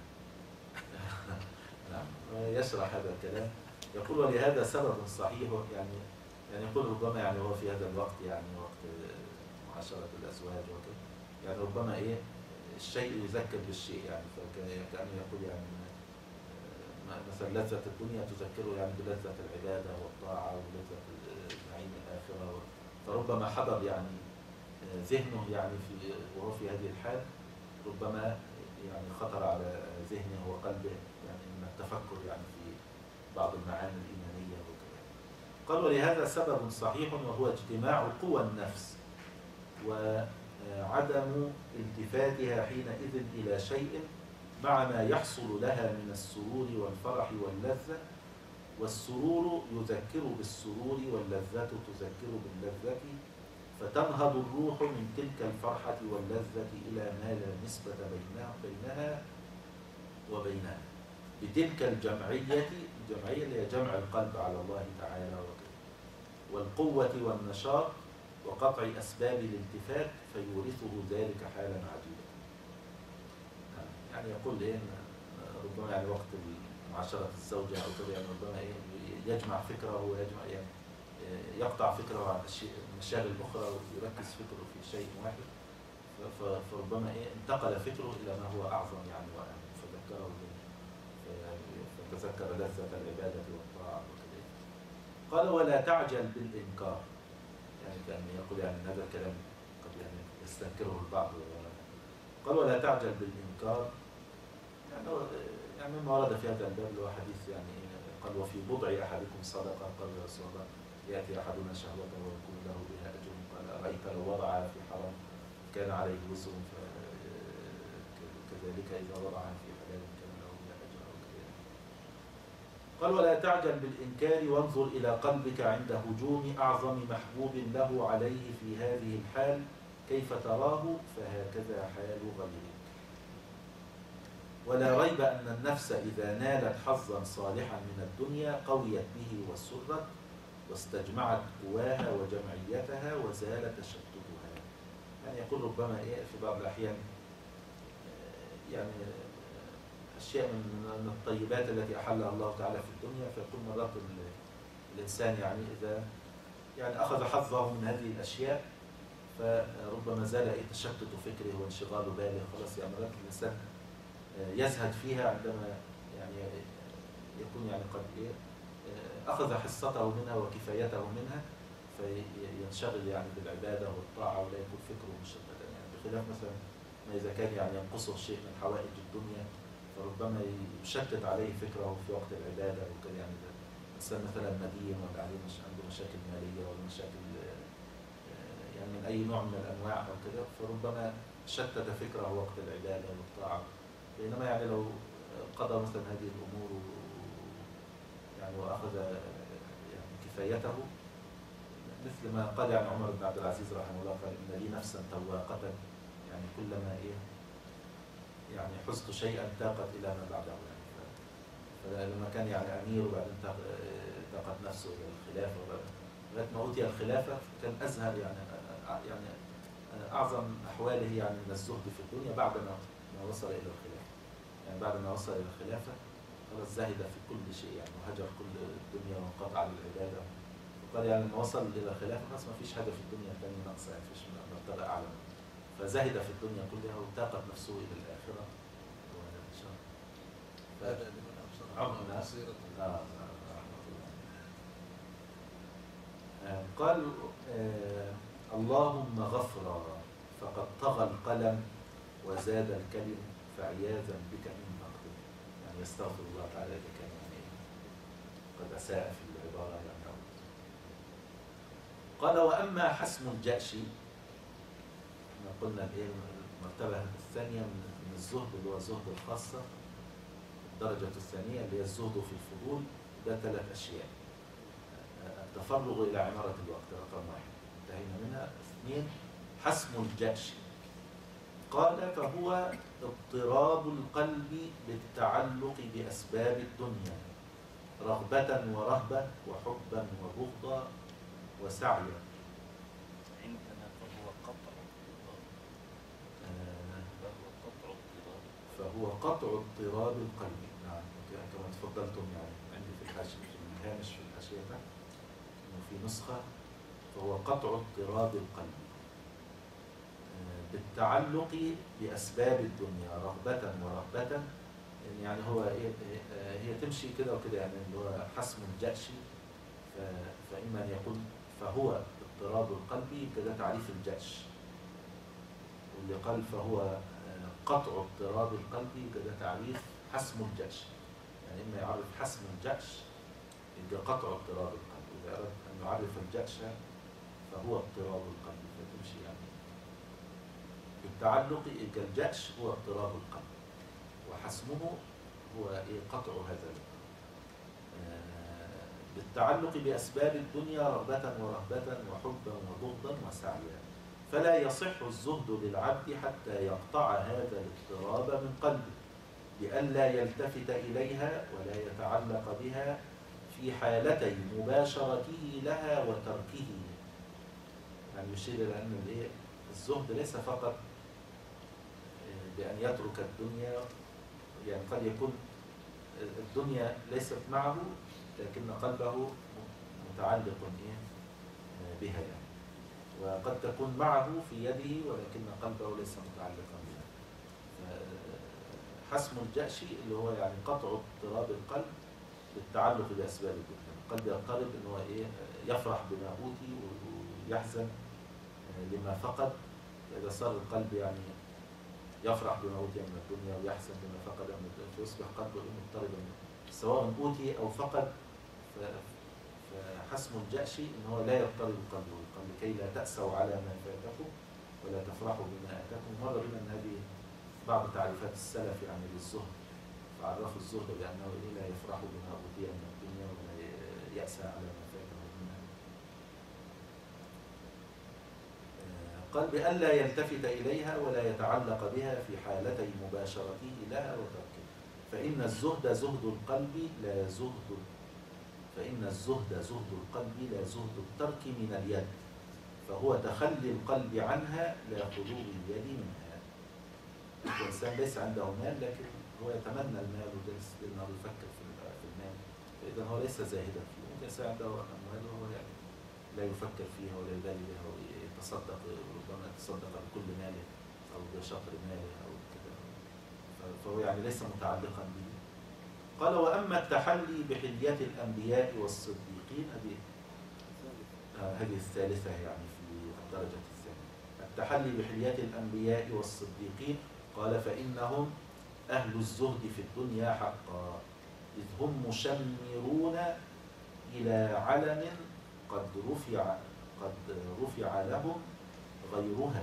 نعم. يشرح هذا الكلام يقول ولهذا سبب صحيح يعني يعني يقول ربما يعني هو في هذا الوقت يعني وقت معاشرة الأزواج وكذا يعني ربما إيه الشيء يذكر بالشيء يعني فكأنه يقول يعني مثلا لذة الدنيا تذكره يعني بلذة العبادة والطاعة ولذة نعيم الآخرة فربما حضر يعني ذهنه يعني في وهو في هذه الحال ربما يعني خطر على ذهنه وقلبه يعني من التفكر يعني في بعض المعاني الإيمانية وكذا. قال ولهذا سبب صحيح وهو اجتماع قوى النفس وعدم التفاتها حينئذ إلى شيء مع ما يحصل لها من السرور والفرح واللذة. والسرور يذكر بالسرور واللذة تذكر باللذة فتنهض الروح من تلك الفرحة واللذة إلى ما لا نسبة بينها, بينها وبينها بتلك الجمعية الجمعية اللي هي جمع القلب على الله تعالى وكذا والقوة والنشاط وقطع أسباب الالتفات فيورثه ذلك حالا عجيبة. يعني يقول إيه ربما يعني وقت معاشرة الزوجة أو كذا يعني ربما إيه يجمع فكره ويجمع يعني يقطع فكره عن المشاغل الأخرى ويركز فكره في شيء واحد فربما إيه انتقل فكره إلى ما هو أعظم يعني وأهم فذكره فتذكر لذة العبادة والطاعة وكذا. قال ولا تعجل بالإنكار يعني كان يقول يعني هذا الكلام قد يعني يستنكره البعض. قال ولا تعجل بالإنكار يعني يعني مما ورد في هذا الباب له حديث يعني قال وفي بضع أحدكم صدقة. قال يا رسول الله يأتي أحدنا شهوته ويكون له بها أجر. قال أرأيت لو وضع في حرام كان عليه وزر كذلك إذا وضعها في حلال كان له بها أجر أو كذلك. قال ولا تعجل بالإنكار وانظر إلى قلبك عند هجوم أعظم محبوب له عليه في هذه الحال كيف تراه فهكذا حال غيرك. ولا ريب أن النفس إذا نالت حظا صالحا من الدنيا قويت به وسرت واستجمعت قواها وجمعيتها وزال تشتتها. يعني يقول ربما إيه في بعض الأحيان يعني أشياء من الطيبات التي أحلها الله تعالى في الدنيا فيقول مرات الإنسان يعني إذا يعني أخذ حظه من هذه الأشياء فربما زال إيه تشتت فكره وانشغال باله خلاص يعني مرات الإنسان يزهد فيها عندما يعني يكون يعني قد إيه أخذ حصته منها وكفايته منها فينشغل يعني بالعبادة والطاعة ولا يكون فكره مشتتا يعني بخلاف مثلا ما إذا كان يعني ينقصه شيء من حوائج الدنيا فربما يشتت عليه فكره في وقت العبادة وكذا يعني الإنسان مثلا مدين ولا عليه مش عنده مشاكل مالية ولا مشاكل يعني من أي نوع من الأنواع أو كذا فربما شتت فكره وقت العبادة والطاعة. بينما يعني لو قضى مثلا هذه الأمور يعني وأخذ يعني كفايته مثل ما قال يعني عمر بن عبد العزيز رحمه الله قال إن لي نفسا تواقة يعني كلما إيه يعني حزت شيئا تاقت إلى ما بعده يعني فلما كان يعني أمير وبعدين تاقت نفسه إلى الخلافة لغاية ما أوتي الخلافة كان أزهر يعني يعني أعظم أحواله يعني من الزهد في الدنيا بعد ما وصل إلى الخلافة. يعني بعد ما وصل إلى الخلافة خلاص زهد في كل شيء يعني وهجر كل الدنيا وانقطع للعبادة. وقال يعني لما وصل إلى الخلافة خلاص ما فيش هدف في الدنيا ثاني ناقصة يعني فيش مرتبة أعلى فزهد في الدنيا كلها وتاقت نفسه إلى الآخرة. هذا لمن أبصر عمنا بصيرة. آه رحمة الله. آه قال آه اللهم غفرا فقد طغى القلم وزاد الكلم فعياذا بك من مقتل. يعني يستغفر الله تعالى إذا كان يعني قد أساء في العبارة يعني. قال وأما حسم الجأش، احنا قلنا الايه المرتبة الثانية من الزهد اللي هو الزهد الخاصة، الدرجة الثانية اللي هي الزهد في الفضول، ده ثلاث أشياء. التفرغ إلى عمارة الوقت رقم واحد انتهينا منها. اثنين حسم الجأش، قال فهو اضطراب القلب بالتعلق بأسباب الدنيا رغبة ورهبة وحبا وبغضا وسعيا. عندنا فهو قطع اضطراب. آه فهو قطع اضطراب. فهو قطع اضطراب القلب. نعم كما تفضلتم يعني عندي في الحاشية في الهامش في الحاشية تحت انه في نسخة فهو قطع اضطراب القلب آه بالتعلق بأسباب الدنيا رغبة ورهبة. يعني هو ايه آه هي تمشي كده وكده يعني اللي هو حسم الجأش. فإما أن يقول فهو اضطراب القلب كده تعريف الجأش، واللي قال فهو قطع اضطراب القلب كده تعريف حسم الجأش. يعني إما يعرف حسم الجأش يبقى قطع اضطراب القلب، إذا أراد أن يعرف الجأش فهو اضطراب القلب فتمشي يعني بالتعلق يبقى الجأش هو اضطراب القلب وحسمه هو إيه قطع هذا القلب بالتعلق بأسباب الدنيا رغبة ورهبة وحبا وبغضا وسعيا. فلا يصح الزهد للعبد حتى يقطع هذا الاضطراب من قلبه بألا يلتفت إليها ولا يتعلق بها في حالتي مباشرته لها وتركه. يعني يشير إلى أن الزهد ليس فقط بأن يترك الدنيا، يعني قد يكون الدنيا ليست معه لكن قلبه متعلق بها يعني. وقد تكون معه في يده ولكن قلبه ليس متعلقا بها. حسم الجأش اللي هو يعني قطع اضطراب القلب بالتعلق بأسباب الدنيا. القلب يضطرب ان هو ايه يفرح بما أوتي ويحزن لما فقد. إذا صار القلب يعني يفرح بما أوتي من الدنيا ويحزن بما فقد من الدنيا فيصبح قلبه مضطربا سواء أوتي أو فقد. فحسم الجأش إن هو لا يضطرب قلبه قال لكي لا تأسوا على ما فاتكم ولا تفرحوا بما آتاكم. مر بنا أن هذه بعض تعريفات السلف يعني للزهد، فعرفوا الزهد بأنه لا يفرح بما أوتي من الدنيا ولا يأسى على ما فاته منها. قال بألا يلتفت إليها ولا يتعلق بها في حالتي مباشرته لها وتركه. فإن الزهد زهد القلب لا زهد فإن الزهد زهد القلب لا زهد الترك من اليد، فهو تخلي القلب عنها لا خلو اليد منها. الإنسان ليس عنده مال لكن هو يتمنى المال وجالس لأنه يفكر في المال، فإذا هو ليس زاهدا فيه. ممكن الإنسان عنده أموال وهو يعني لا يفكر فيها ولا يبالي بها ويتصدق، ربما يتصدق بكل ماله أو بشطر ماله أو كذا، فهو يعني ليس متعلقا به. قال وأما التحلي بحليات الأنبياء والصديقين، هذه هذه الثالثة يعني في الدرجة الثانية. التحلي بحليات الأنبياء والصديقين قال فإنهم أهل الزهد في الدنيا حقا، إذ هم مشمرون إلى علم قد رفع قد رفع لهم غيرها.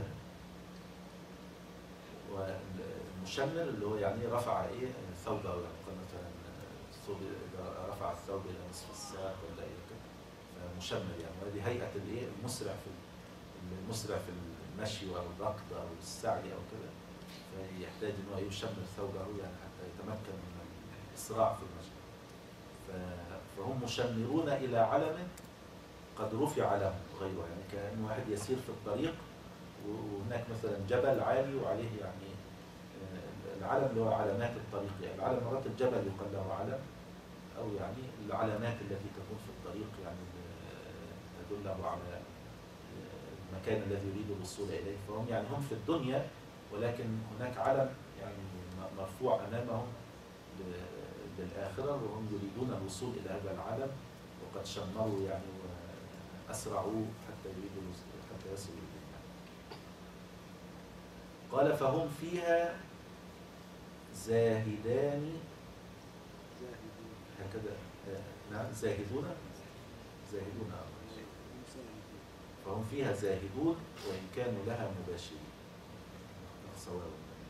والمشمر اللي هو يعني رفع إيه ثوبه، يعني مثلا الثوب إذا رفع الثوب إلى نصف الساق ولا إيه كده فمشمر يعني. وهذه هيئة الإيه المسرع في المسرع في المشي أو الركض أو السعي أو كده، فيحتاج إنه يشمر ثوبه يعني حتى يتمكن من الإسراع في المشي. فهم مشمرون إلى علم قد رفع لهم غيره، يعني كأن واحد يسير في الطريق وهناك مثلا جبل عالي وعليه يعني العلم اللي هو علامات الطريق. يعني العلم مرات الجبل يقال له علم، أو يعني العلامات التي تكون في الطريق يعني تدله على المكان الذي يريد الوصول إليه. فهم يعني هم في الدنيا ولكن هناك علم يعني مرفوع أمامهم للآخرة وهم يريدون الوصول إلى هذا العلم، وقد شمروا يعني وأسرعوا حتى يريدوا حتى يصلوا إليه. قال فهم فيها زاهدان هكذا آه، نعم زاهدون زاهدون آه. فهم فيها زاهدون وإن كانوا لها مباشرين سواء،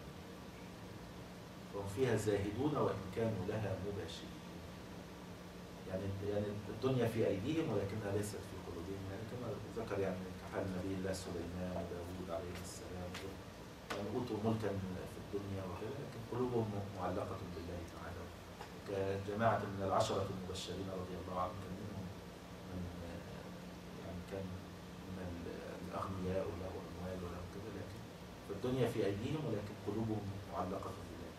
فهم فيها زاهدون وإن كانوا لها مباشرين، يعني يعني الدنيا في أيديهم ولكنها ليست في قلوبهم، يعني كما ذكر يعني كحال نبي الله سليمان وداود عليه السلام، يعني أوتوا ملكا في الدنيا وكذا لكن قلوبهم معلقة بالله تعالى، كجماعة من العشرة المبشرين رضي الله عنهم كان منهم من يعني كان من الأغنياء وله أموال وله كذا، لكن فالدنيا في أيديهم ولكن قلوبهم معلقة بالله.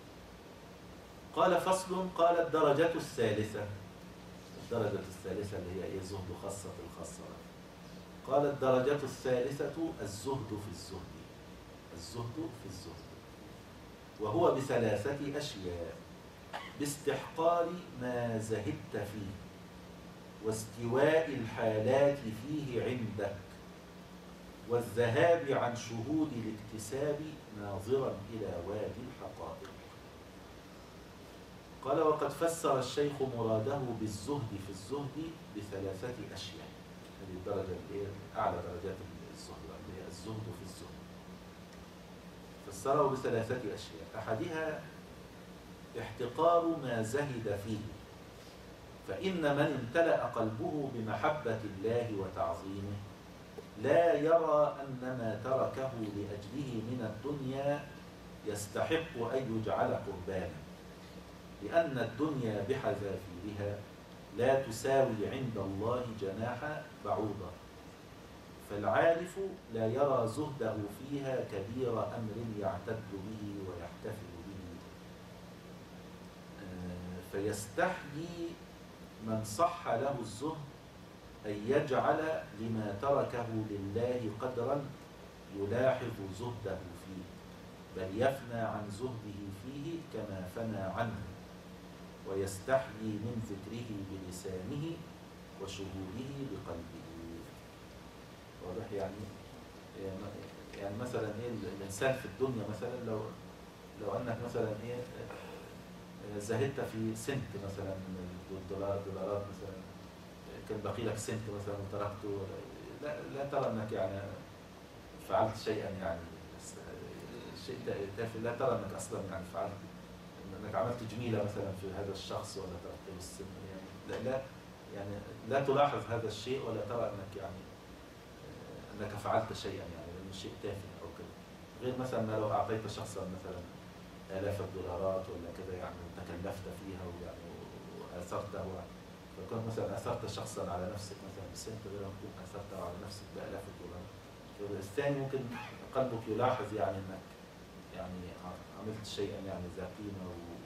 قال فصل. قال الدرجة الثالثة، الدرجة الثالثة اللي هي إيه؟ زهد خاصة الخاصة. قال الدرجة الثالثة الزهد في الزهد، الزهد في الزهد، وهو بثلاثة أشياء: باستحقار ما زهدت فيه، واستواء الحالات فيه عندك، والذهاب عن شهود الاكتساب ناظرا إلى وادي الحقائق. قال وقد فسر الشيخ مراده بالزهد في الزهد بثلاثة أشياء، هذه الدرجة اللي هي أعلى درجات الزهد اللي هي الزهد في الزهد، فسره بثلاثة أشياء: أحدها احتقار ما زهد فيه، فإن من امتلأ قلبه بمحبة الله وتعظيمه لا يرى أن ما تركه لأجله من الدنيا يستحق أن يجعل قربانا، لأن الدنيا بحذافيرها لا تساوي عند الله جناح بعوضة، فالعارف لا يرى زهده فيها كبير أمر يعتد به ويحتفل به، فيستحيي من صح له الزهد أن يجعل لما تركه لله قدرا يلاحظ زهده فيه، بل يفنى عن زهده فيه كما فنى عنه، ويستحيي من ذكره بلسانه وشهوده بقلبه. واضح؟ يعني يعني مثلا ايه الانسان في الدنيا، مثلا لو لو انك مثلا ايه زهدت في سنت مثلا من الدولار دولارات مثلا، كان باقي لك سنت مثلا وتركته، لا لا ترى انك يعني فعلت شيئا يعني شيء تافه، لا ترى انك اصلا يعني فعلت انك عملت جميله مثلا في هذا الشخص ولا تركته السن، يعني لا لا يعني لا تلاحظ هذا الشيء ولا ترى انك يعني انك فعلت شيئا يعني لانه شيء تافه او كذا، غير مثلا ما لو اعطيت شخصا مثلا آلاف الدولارات ولا كذا يعني تكلفت فيها ويعني واثرته، فكنت مثلا اثرت شخصا على نفسك مثلا بسنت غير ما تكون اثرته على نفسك بالاف الدولارات. الثاني ممكن قلبك يلاحظ يعني انك يعني عملت شيئا يعني ذا قيمه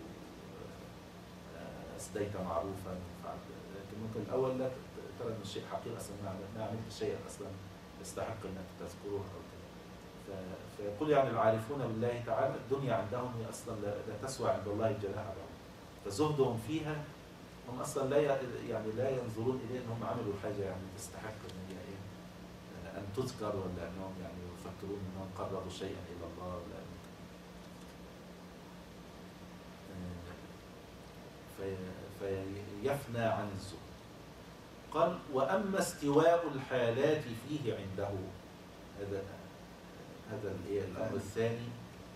واسديت معروفا وفعلت، لكن ممكن الاول لا ترى ان الشيء حقيقي اصلا ما عملت شيئا اصلا يستحق انك تذكره او كذا. فيقول يعني العارفون بالله تعالى الدنيا عندهم هي اصلا لا تسوى عند الله جناح بعوضة، فزهدهم فيها هم اصلا لا يعني لا ينظرون اليه انهم عملوا حاجه يعني تستحق ان هي ايه ان تذكر، ولا انهم يعني يفكرون انهم قربوا شيئا الى الله، ولا فيفنى عن الزهد. قال واما استواء الحالات فيه عنده، هذا هذا الامر الثاني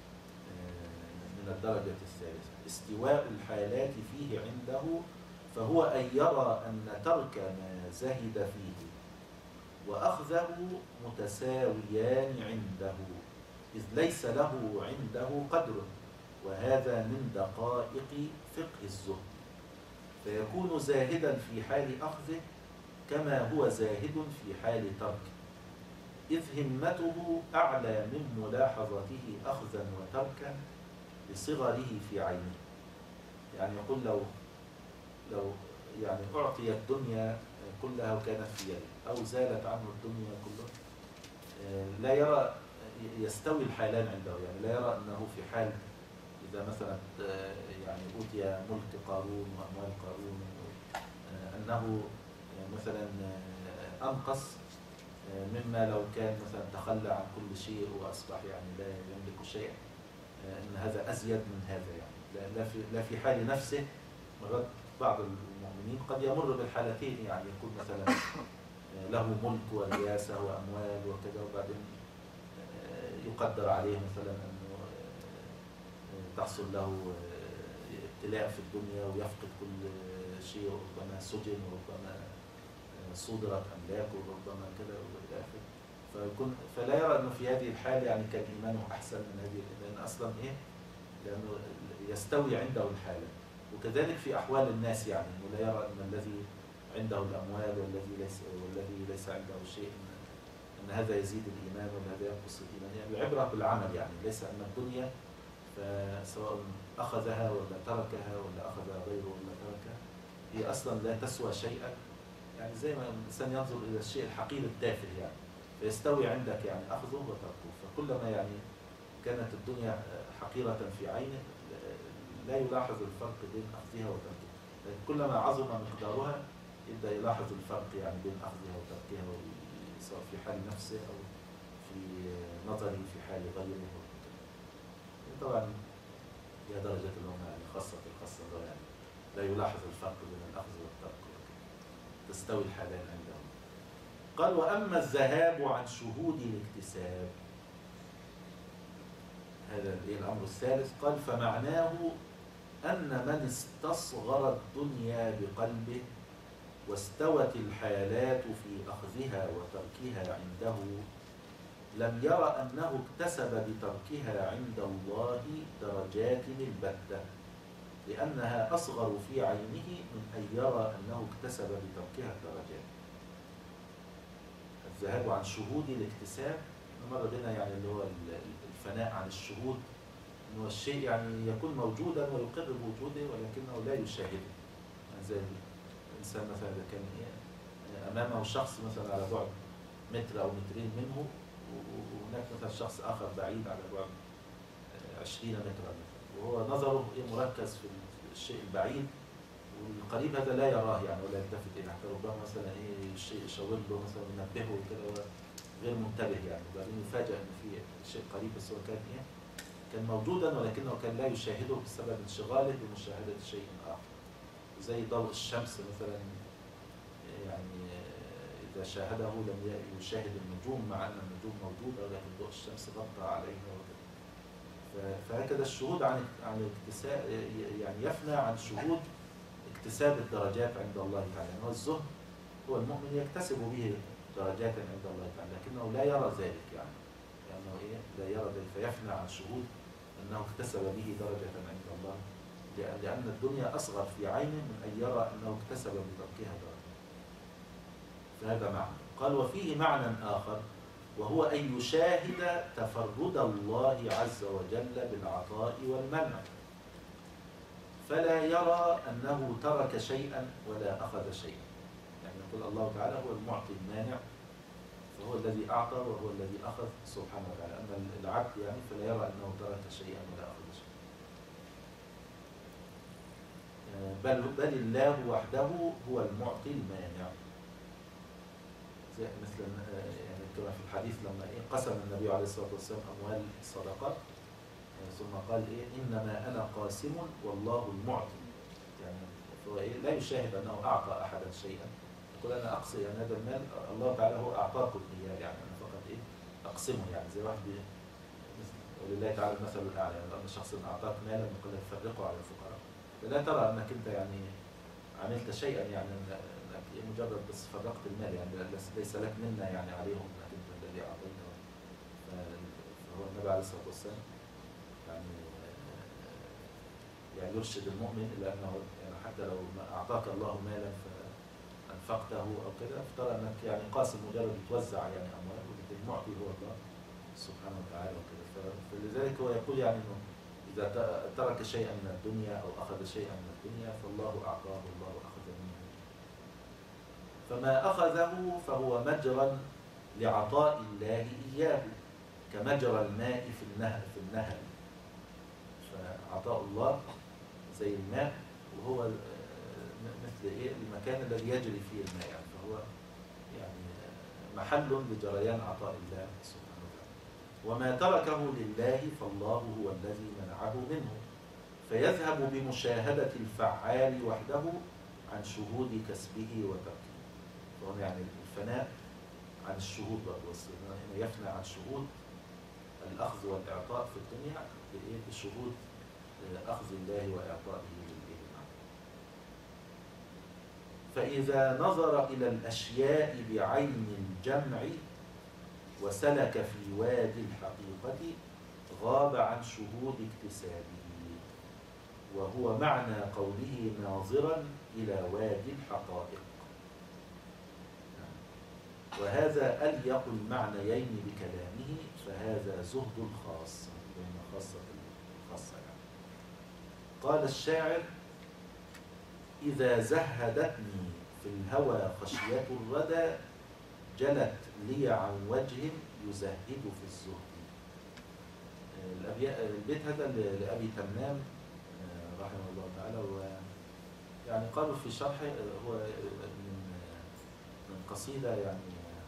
من الدرجه الثالثه، استواء الحالات فيه عنده، فهو ان يرى ان ترك ما زهد فيه واخذه متساويان عنده، اذ ليس له عنده قدر، وهذا من دقائق فقه الزهد، فيكون زاهدا في حال اخذه كما هو زاهد في حال تركه، إذ همته أعلى من ملاحظته أخذا وتركا لصغره في عينه. يعني يقول لو لو يعني أعطي الدنيا كلها وكانت في يده أو زالت عنه الدنيا كلها لا يرى يستوي الحالان عنده، يعني لا يرى أنه في حال إذا مثلا يعني أوتي ملك قارون وأموال قارون أنه مثلا أنقص مما لو كان مثلا تخلى عن كل شيء وأصبح يعني لا يملك شيء، أن هذا أزيد من هذا، يعني لا في لا في حال نفسه مرات بعض المؤمنين قد يمر بالحالتين، يعني يكون مثلا له ملك ورياسة وأموال وكذا، وبعدين يقدر عليه مثلا أنه تحصل له ابتلاء في الدنيا ويفقد كل شيء، وربما سجن وربما صدرت أملاكه وربما كذا وإلى آخره. فيكون فلا يرى أنه في هذه الحالة يعني كان إيمانه أحسن من هذه، لأن أصلا إيه؟ لأنه يستوي عنده الحالة. وكذلك في أحوال الناس، يعني أنه لا يرى أن الذي عنده الأموال والذي ليس والذي ليس عنده شيء أن هذا يزيد الإيمان ولا هذا ينقص الإيمان. يعني العبرة بالعمل، يعني ليس أن الدنيا فسواء أخذها ولا تركها ولا أخذ غيره ولا تركها هي أصلا لا تسوى شيئا. يعني زي ما الإنسان ينظر إلى الشيء الحقير التافه، يعني فيستوي عندك يعني أخذه وتركه. فكلما يعني كانت الدنيا حقيرة في عينه لا يلاحظ الفرق بين أخذها وتركها، لكن كلما عظم مقدارها يبدأ يلاحظ الفرق يعني بين أخذها وتركها، سواء في حال نفسه أو في نظره في حال غيره. طبعا هي درجة الأمة يعني خاصة الخاصة يعني لا يلاحظ الفرق بين الأخذ والترك، تستوي الحالين عندهم. قال: وأما الذهاب عن شهود الاكتساب، هذا الأمر الثالث. قال: فمعناه أن من استصغر الدنيا بقلبه واستوت الحالات في أخذها وتركها عنده لم ير أنه اكتسب بتركها عند الله درجات البتة، لأنها أصغر في عينه من أن يرى أنه اكتسب بتركها الدرجات. الذهاب عن شهود الاكتساب مر بنا، يعني اللي هو الفناء عن الشهود، أنه الشيء يعني يكون موجودا ويقر بوجوده ولكنه لا يشاهده. يعني زي الإنسان مثلا إذا كان أمامه شخص مثلا على بعد متر أو مترين منه، وهناك مثلا شخص آخر بعيد على بعد عشرين مترا، وهو نظره مركز في الشيء البعيد، والقريب هذا لا يراه يعني ولا يلتفت إليه، حتى ربما مثلا إيه الشيء يشاور له مثلا ينبهه كده غير منتبه يعني، وبعدين يفاجأ إن في شيء قريب بس هو كان إيه كان موجودا ولكنه كان لا يشاهده بسبب انشغاله بمشاهدة شيء آخر. زي ضوء الشمس مثلا، يعني إذا شاهده لم يشاهد النجوم مع أن النجوم موجودة، ولكن ضوء الشمس غطى عليها وكذا. فهكذا الشهود عن عن الاكتساب يعني يفنى عن شهود اكتساب الدرجات عند الله تعالى. يعني هو الزهد هو المؤمن يكتسب به درجات عند الله تعالى، لكنه لا يرى ذلك، يعني لأنه يعني إيه لا يرى ذلك، فيفنى عن شهود أنه اكتسب به درجة عند الله، لأن الدنيا أصغر في عينه من أن يرى أنه اكتسب بتركها درجة. فهذا معنى. قال: وفيه معنى آخر، وهو أن يشاهد تفرد الله عز وجل بالعطاء والمنع، فلا يرى أنه ترك شيئا ولا أخذ شيئا. يعني يقول الله تعالى هو المعطي المانع، فهو الذي أعطى وهو الذي أخذ سبحانه وتعالى. أما العبد يعني فلا يرى أنه ترك شيئا ولا أخذ شيئا. بل, بل الله وحده هو المعطي المانع. مثل يعني كما في الحديث لما إيه قسم النبي عليه الصلاة والسلام أموال الصدقات، ثم قال إيه إنما أنا قاسم والله المعطي. يعني فهو إيه لا يشاهد أنه أعطى أحدا شيئا، يقول أنا أقسم يعني هذا المال الله تعالى هو أعطاكم إياه، يعني أنا فقط إيه أقسمه. يعني زي واحد ولله تعالى المثل الأعلى، يعني أن شخص أعطاك مالا يقول لك فرقه على الفقراء، فلا ترى أنك أنت يعني عملت شيئا، يعني أنك مجرد بس فرقت المال، يعني ليس لك منا يعني عليهم أنك أنت الذي أعطيته. فهو النبي عليه الصلاة والسلام يعني يعني يرشد المؤمن إلى أنه يعني حتى لو ما أعطاك الله مالا فأنفقته أو كذا، فترى أنك يعني قاسم مجرد توزع يعني أموال، ولكن المعطي هو الله سبحانه وتعالى وكذا. فلذلك هو يقول يعني أنه إذا ترك شيئا من الدنيا أو أخذ شيئا من الدنيا فالله أعطاه والله أخذ منه. فما أخذه فهو مجرى لعطاء الله إياه، كمجرى الماء في النهر في النهر فعطاء الله زي الماء، وهو مثل إيه المكان الذي يجري فيه الماء، يعني فهو يعني محل لجريان عطاء الله سبحانه وتعالى. وما تركه لله فالله هو الذي منعه منه، فيذهب بمشاهدة الفعال وحده عن شهود كسبه وتركه. فهنا يعني الفناء عن الشهود برضه، هنا يفنى عن شهود الأخذ والإعطاء في الدنيا بشهود أخذ الله وإعطائه لله. فإذا نظر إلى الأشياء بعين الجمع وسلك في وادي الحقيقة غاب عن شهود اكتسابه، وهو معنى قوله ناظرا إلى وادي الحقائق. وهذا أليق المعنيين بكلامه، فهذا زهد الخاص بين خاصة الخاصة يعني. قال الشاعر: إذا زهدتني في الهوى خشية الردى جلت لي عن وجه يزهد في الزهد. البيت هذا لأبي تمام رحمه الله تعالى، يعني قالوا في شرحه هو من من قصيدة يعني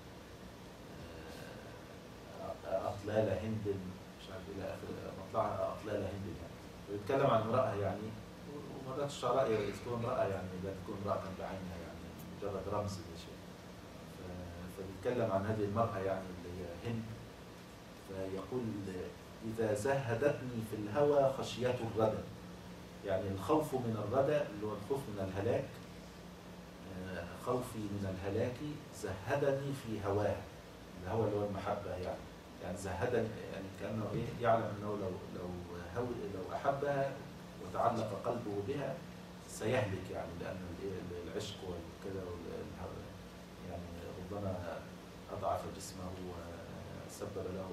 أطلال هند، مش عارف إلى آخر مطلعها أطلال هند يعني، ويتكلم عن امرأة يعني، ومرات الشعراء يذكرون امرأة يعني لا تكون امرأة بعينها يعني مجرد رمز لشيء، فبيتكلم عن هذه المرأة يعني اللي هي هند، فيقول: إذا زهدتني في الهوى خشية الردى، يعني الخوف من الردى اللي هو الخوف من الهلاك، خوفي من الهلاك زهدني في هواه، الهوى اللي هو المحبة يعني، يعني زهدني يعني كأنه إيه يعلم أنه لو لو هو لو أحبها وتعلق قلبه بها سيهلك يعني، لأن العشق وكذا يعني ربما أضعف جسمه وسبب له